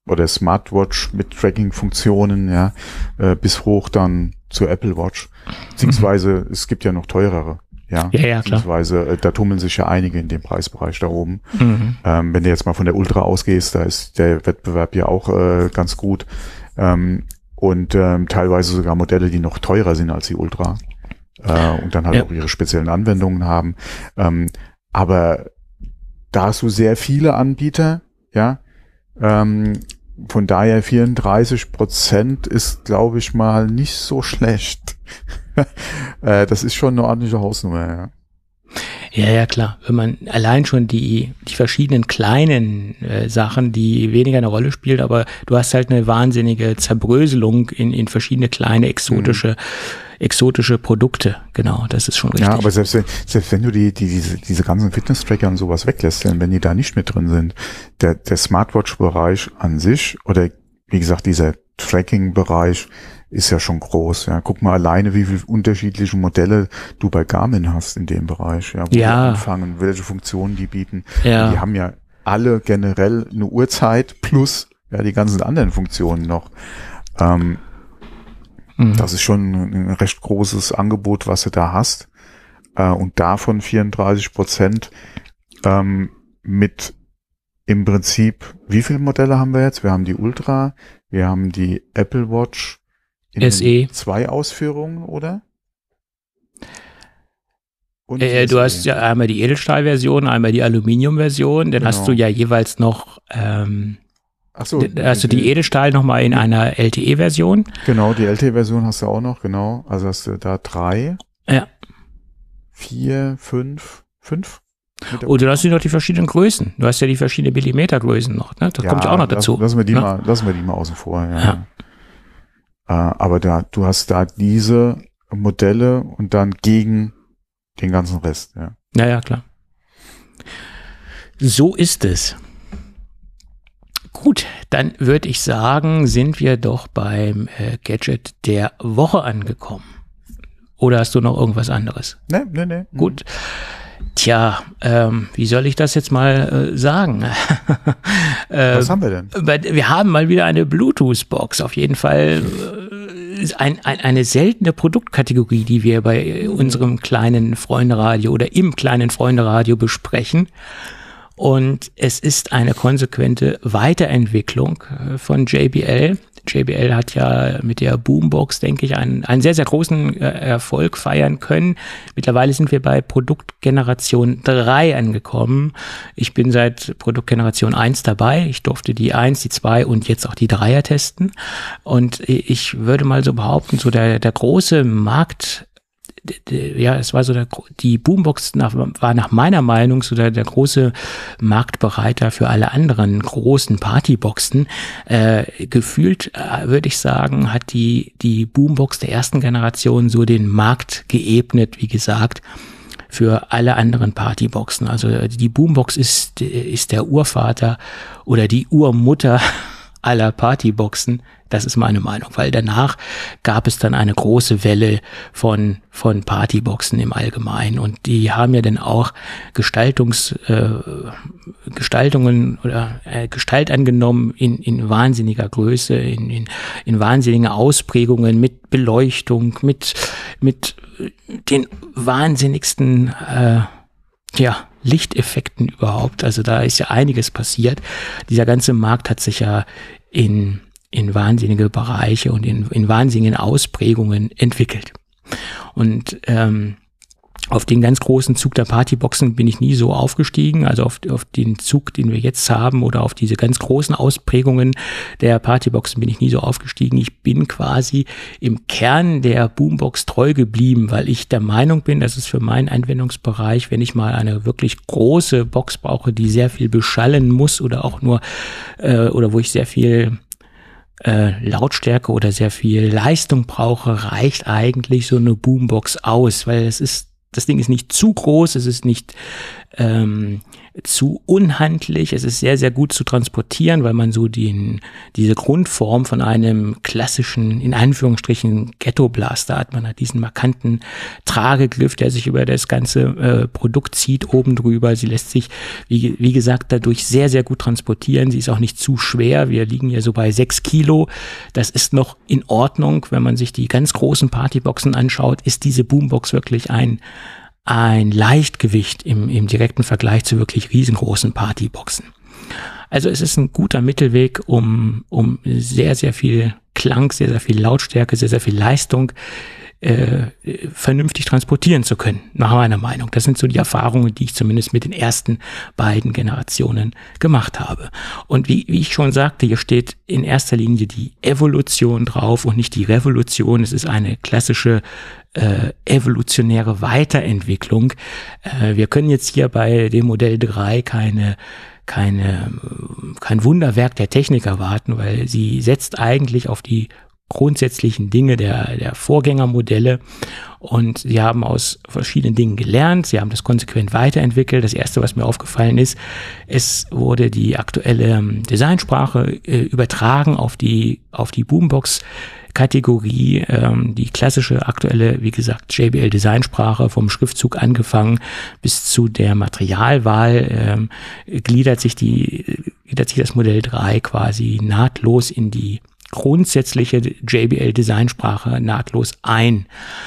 oder Smartwatch mit Tracking-Funktionen, ja, äh, bis hoch dann zur Apple Watch. Beziehungsweise mhm. es gibt ja noch teurere. Ja, ja, ja, beziehungsweise äh, da tummeln sich ja einige in dem Preisbereich da oben. Mhm. Ähm, wenn du jetzt mal von der Ultra ausgehst, da ist der Wettbewerb ja auch äh, ganz gut. Ähm, und ähm, teilweise sogar Modelle, die noch teurer sind als die Ultra. Äh, und dann halt ja. auch ihre speziellen Anwendungen haben. Ähm, aber da hast du sehr viele Anbieter, ja. Ähm, von daher vierunddreißig Prozent ist, glaube ich mal, nicht so schlecht. äh, das ist schon eine ordentliche Hausnummer, ja. Ja, ja, klar. Wenn man allein schon die, die verschiedenen kleinen äh, Sachen, die weniger eine Rolle spielt, aber du hast halt eine wahnsinnige Zerbröselung in, in verschiedene kleine exotische, mhm. exotische Produkte. Genau, das ist schon richtig. Ja, aber selbst wenn, selbst wenn du die, die, diese, diese ganzen Fitness-Tracker und sowas weglässt, wenn die da nicht mit drin sind, der, der Smartwatch-Bereich an sich oder wie gesagt, dieser Tracking-Bereich ist ja schon groß. Ja, guck mal alleine, wie viele unterschiedliche Modelle du bei Garmin hast in dem Bereich. Ja, wo ja. die anfangen, welche Funktionen die bieten. Ja. Die haben ja alle generell eine Uhrzeit plus ja die ganzen anderen Funktionen noch. Ähm, mhm. Das ist schon ein recht großes Angebot, was du da hast. Äh, und davon vierunddreißig Prozent ähm, mit im Prinzip, wie viele Modelle haben wir jetzt? Wir haben die Ultra, wir haben die Apple Watch in S E. Zwei Ausführungen, oder? Und äh, du hast ja einmal die Edelstahl-Version, einmal die Aluminium-Version, dann genau. hast du ja jeweils noch ähm, Ach so, hast du die Edelstahl nochmal in einer L T E-Version. Genau, die L T E-Version hast du auch noch, genau. Also hast du da drei, ja. vier, fünf, fünf. Oder du hast noch die verschiedenen Größen. Du hast ja die verschiedenen Millimetergrößen noch, ne? Das ja, kommt ja auch noch dazu. Lassen wir die ne? mal, lassen wir die mal außen vor, ja. ja. Äh, aber da, du hast da diese Modelle und dann gegen den ganzen Rest, ja. Ja, ja, klar. So ist es. Gut, dann würde ich sagen, sind wir doch beim äh, Gadget der Woche angekommen. Oder hast du noch irgendwas anderes? Nee, nee, nee. Gut. Tja, ähm, wie soll ich das jetzt mal äh, sagen? äh, Was haben wir denn? Wir haben mal wieder eine Bluetooth-Box. Auf jeden Fall äh, ein, ein, eine seltene Produktkategorie, die wir bei unserem kleinen Freunde-Radio oder im kleinen Freunde-Radio besprechen. Und es ist eine konsequente Weiterentwicklung von J B L. J B L hat ja mit der Boombox, denke ich, einen, einen sehr, sehr großen äh, Erfolg feiern können. Mittlerweile sind wir bei Produktgeneration drei angekommen. Ich bin seit Produktgeneration eins dabei. Ich durfte die eins, die zwei und jetzt auch die Dreier testen. Und ich würde mal so behaupten, so der, der große Markt, ja, es war so der, die Boombox nach, war nach meiner Meinung so der, der große Marktbereiter für alle anderen großen Partyboxen. Äh, gefühlt, äh, würde ich sagen, hat die, die Boombox der ersten Generation so den Markt geebnet, wie gesagt, für alle anderen Partyboxen. Also die Boombox ist, ist der Urvater oder die Urmutter aller Partyboxen. Das ist meine Meinung, weil danach gab es dann eine große Welle von von Partyboxen im Allgemeinen und die haben ja dann auch Gestaltungs äh, Gestaltungen oder äh, Gestalt angenommen in in wahnsinniger Größe, in in in wahnsinnigen Ausprägungen mit Beleuchtung, mit mit den wahnsinnigsten äh, ja Lichteffekten überhaupt. Also da ist ja einiges passiert. Dieser ganze Markt hat sich ja in in wahnsinnige Bereiche und in, in wahnsinnigen Ausprägungen entwickelt. Und ähm, auf den ganz großen Zug der Partyboxen bin ich nie so aufgestiegen, also auf, auf den Zug, den wir jetzt haben oder auf diese ganz großen Ausprägungen der Partyboxen bin ich nie so aufgestiegen. Ich bin quasi im Kern der Boombox treu geblieben, weil ich der Meinung bin, dass es für meinen Anwendungsbereich, wenn ich mal eine wirklich große Box brauche, die sehr viel beschallen muss oder auch nur, äh, oder wo ich sehr viel Äh, Lautstärke oder sehr viel Leistung brauche, reicht eigentlich so eine Boombox aus, weil es ist, das Ding ist nicht zu groß, es ist nicht ähm, zu unhandlich. Es ist sehr, sehr gut zu transportieren, weil man so den, diese Grundform von einem klassischen, in Anführungsstrichen, Ghetto-Blaster hat. Man hat diesen markanten Tragegriff, der sich über das ganze äh, Produkt zieht, oben drüber. Sie lässt sich, wie, wie gesagt, dadurch sehr, sehr gut transportieren. Sie ist auch nicht zu schwer. Wir liegen hier so bei sechs Kilo. Das ist noch in Ordnung. Wenn man sich die ganz großen Partyboxen anschaut, ist diese Boombox wirklich ein ein Leichtgewicht im, im direkten Vergleich zu wirklich riesengroßen Partyboxen. Also es ist ein guter Mittelweg, um, um sehr, sehr viel Klang, sehr, sehr viel Lautstärke, sehr, sehr viel Leistung äh, vernünftig transportieren zu können, nach meiner Meinung. Das sind so die Erfahrungen, die ich zumindest mit den ersten beiden Generationen gemacht habe. Und wie, wie ich schon sagte, hier steht in erster Linie die Evolution drauf und nicht die Revolution. Es ist eine klassische Äh, evolutionäre Weiterentwicklung. Äh, wir können jetzt hier bei dem Modell drei keine, keine, kein Wunderwerk der Technik erwarten, weil sie setzt eigentlich auf die grundsätzlichen Dinge der, der Vorgängermodelle und sie haben aus verschiedenen Dingen gelernt, sie haben das konsequent weiterentwickelt. Das erste, was mir aufgefallen ist, es wurde die aktuelle Designsprache äh, übertragen auf die, auf die Boombox Kategorie, ähm, die klassische aktuelle, wie gesagt, J B L Designsprache vom Schriftzug angefangen bis zu der Materialwahl, ähm, gliedert sich die, gliedert sich das Modell drei quasi nahtlos in die grundsätzliche J B L Designsprache nahtlos ein.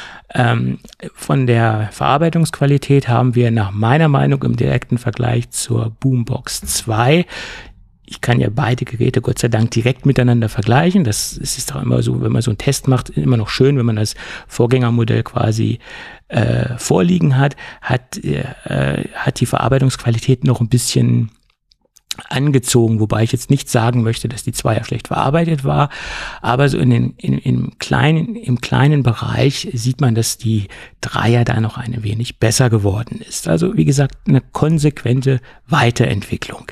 Ähm, von der Verarbeitungsqualität haben wir nach meiner Meinung im direkten Vergleich zur Boombox zwei, ich kann ja beide Geräte Gott sei Dank direkt miteinander vergleichen. Das ist doch immer so, wenn man so einen Test macht, immer noch schön, wenn man das Vorgängermodell quasi äh, vorliegen hat, hat, äh, hat die Verarbeitungsqualität noch ein bisschen angezogen, wobei ich jetzt nicht sagen möchte, dass die Zweier schlecht verarbeitet war, aber so in den, in, im kleinen, im kleinen Bereich sieht man, dass die Dreier da noch ein wenig besser geworden ist. Also wie gesagt, eine konsequente Weiterentwicklung.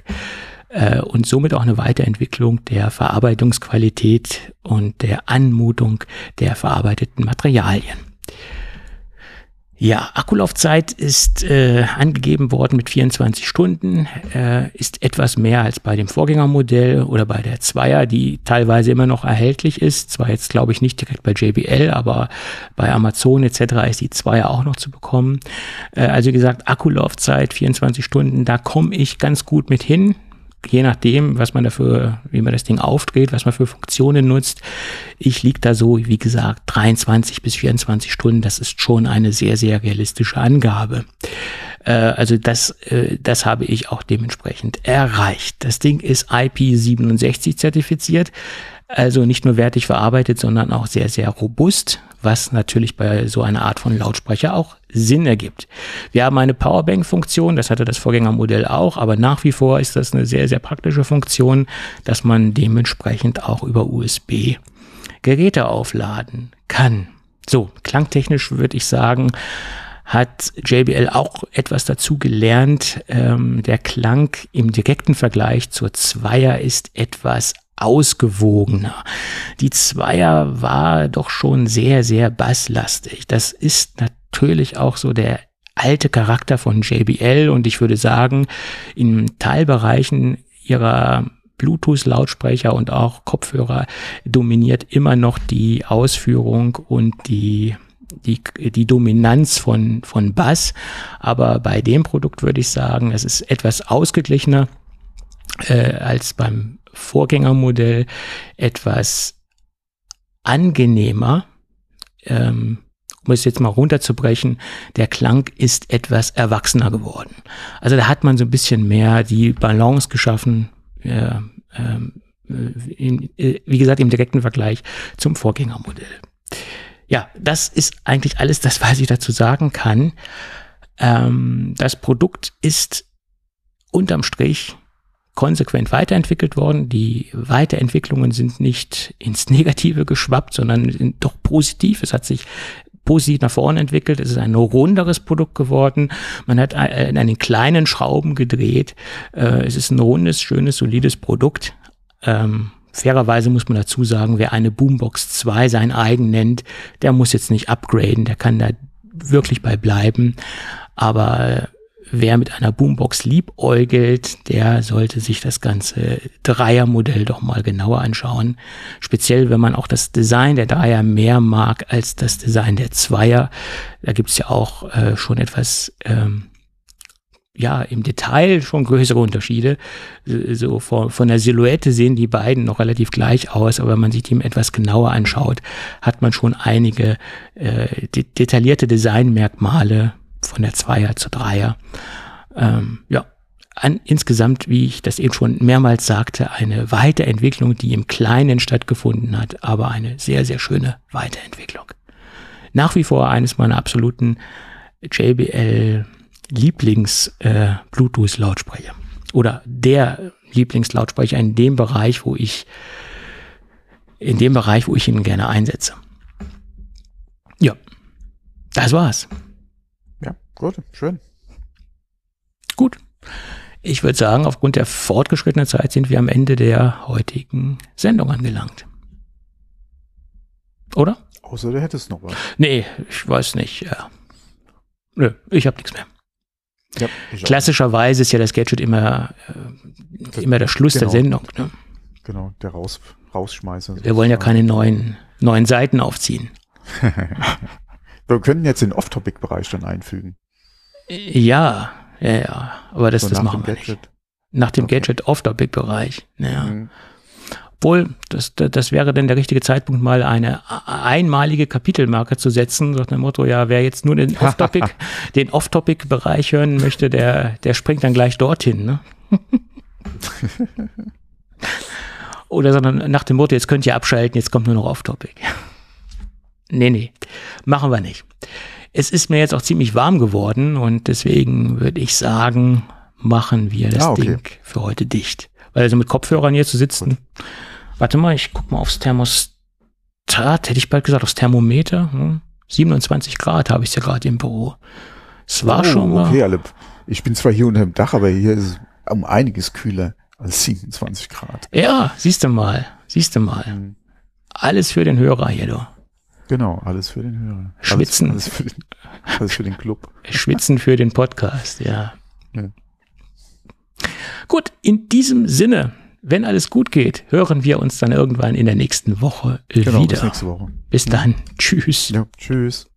Und somit auch eine Weiterentwicklung der Verarbeitungsqualität und der Anmutung der verarbeiteten Materialien. Ja, Akkulaufzeit ist äh, angegeben worden mit vierundzwanzig Stunden, äh, ist etwas mehr als bei dem Vorgängermodell oder bei der Zweier, die teilweise immer noch erhältlich ist. Zwar jetzt glaube ich nicht direkt bei J B L, aber bei Amazon et cetera ist die Zweier auch noch zu bekommen. Äh, also wie gesagt, Akkulaufzeit vierundzwanzig Stunden, da komme ich ganz gut mit hin. Je nachdem, was man dafür, wie man das Ding aufdreht, was man für Funktionen nutzt. Ich liege da so, wie gesagt, dreiundzwanzig bis vierundzwanzig Stunden. Das ist schon eine sehr, sehr realistische Angabe. Äh, also das, äh, das habe ich auch dementsprechend erreicht. Das Ding ist I P siebenundsechzig zertifiziert. Also nicht nur wertig verarbeitet, sondern auch sehr, sehr robust, was natürlich bei so einer Art von Lautsprecher auch Sinn ergibt. Wir haben eine Powerbank-Funktion, das hatte das Vorgängermodell auch, aber nach wie vor ist das eine sehr, sehr praktische Funktion, dass man dementsprechend auch über U S B Geräte aufladen kann. So, klangtechnisch würde ich sagen, hat J B L auch etwas dazu gelernt. Ähm, der Klang im direkten Vergleich zur Zweier ist etwas ausgewogener. Die Zweier war doch schon sehr, sehr basslastig. Das ist natürlich auch so der alte Charakter von J B L und ich würde sagen, in Teilbereichen ihrer Bluetooth-Lautsprecher und auch Kopfhörer dominiert immer noch die Ausführung und die die die Dominanz von von Bass, aber bei dem Produkt würde ich sagen, es ist etwas ausgeglichener äh, als beim Vorgängermodell, etwas angenehmer, ähm, um es jetzt mal runterzubrechen, der Klang ist etwas erwachsener geworden. Also da hat man so ein bisschen mehr die Balance geschaffen, äh, äh, in, äh, wie gesagt, im direkten Vergleich zum Vorgängermodell. Ja, das ist eigentlich alles das, was ich dazu sagen kann. Ähm, das Produkt ist unterm Strich konsequent weiterentwickelt worden. Die Weiterentwicklungen sind nicht ins Negative geschwappt, sondern sind doch positiv. Es hat sich positiv nach vorne entwickelt. Es ist ein runderes Produkt geworden. Man hat an den kleinen Schrauben gedreht. Es ist ein rundes, schönes, solides Produkt. Ähm, fairerweise muss man dazu sagen, wer eine Boombox zwei sein eigen nennt, der muss jetzt nicht upgraden. Der kann da wirklich bei bleiben. Aber wer mit einer Boombox liebäugelt, der sollte sich das ganze Dreier-Modell doch mal genauer anschauen. Speziell, wenn man auch das Design der Dreier mehr mag als das Design der Zweier. Da gibt's ja auch äh, schon etwas, ähm, ja, im Detail schon größere Unterschiede. So von, von der Silhouette sehen die beiden noch relativ gleich aus, aber wenn man sich die etwas genauer anschaut, hat man schon einige äh, de- detaillierte Designmerkmale von der Zweier zur Dreier. Ähm, ja, an, insgesamt, wie ich das eben schon mehrmals sagte, eine Weiterentwicklung, die im Kleinen stattgefunden hat, aber eine sehr, sehr schöne Weiterentwicklung. Nach wie vor eines meiner absoluten J B L Lieblings-Bluetooth-Lautsprecher. Äh, Oder der Lieblingslautsprecher in dem Bereich, wo ich in dem Bereich, wo ich ihn gerne einsetze. Ja, das war's. Ja, gut, schön. Gut. Ich würde sagen, aufgrund der fortgeschrittenen Zeit sind wir am Ende der heutigen Sendung angelangt. Oder? Außer du hättest noch was. Nee, ich weiß nicht. Ja. Nö, ich habe nichts mehr. Ja, klassischerweise ist ja das Gadget immer, äh, das, immer der Schluss genau, der Sendung. Ne? Genau, der Raus, Rausschmeißer. Wir wollen ja keine neuen, neuen Seiten aufziehen. Wir können jetzt den Off-Topic-Bereich dann einfügen. Ja, ja, ja. Aber das, so das machen wir nicht. Nach dem okay. Gadget Off-Topic-Bereich. Ja. Mhm. Obwohl, das, das, das wäre dann der richtige Zeitpunkt, mal eine einmalige Kapitelmarke zu setzen, nach dem Motto, ja, wer jetzt nur den Off-Topic, den Off-Topic-Bereich hören möchte, der, der springt dann gleich dorthin, ne? Oder sondern nach dem Motto, jetzt könnt ihr abschalten, jetzt kommt nur noch Off-Topic. Nee, nee, machen wir nicht. Es ist mir jetzt auch ziemlich warm geworden und deswegen würde ich sagen, machen wir das ah, okay. Ding für heute dicht. Weil also mit Kopfhörern hier zu sitzen, Gut. Warte mal, ich guck mal aufs Thermostat, hätte ich bald gesagt, aufs Thermometer. Hm? siebenundzwanzig Grad habe ich ja gerade im Büro. Es war oh, schon mal. Okay, alle. Ich bin zwar hier unter dem Dach, aber hier ist es um einiges kühler als siebenundzwanzig Grad. Ja, siehst du mal, siehst du mal. Mhm. Alles für den Hörer hier, du. Genau, alles für den Hörer. Schwitzen. Alles, alles, für, den, alles für den Club. Schwitzen für den Podcast, ja. ja. Gut, in diesem Sinne, wenn alles gut geht, hören wir uns dann irgendwann in der nächsten Woche genau, wieder. Bis nächste Woche. Bis dann. Tschüss. Ja, tschüss.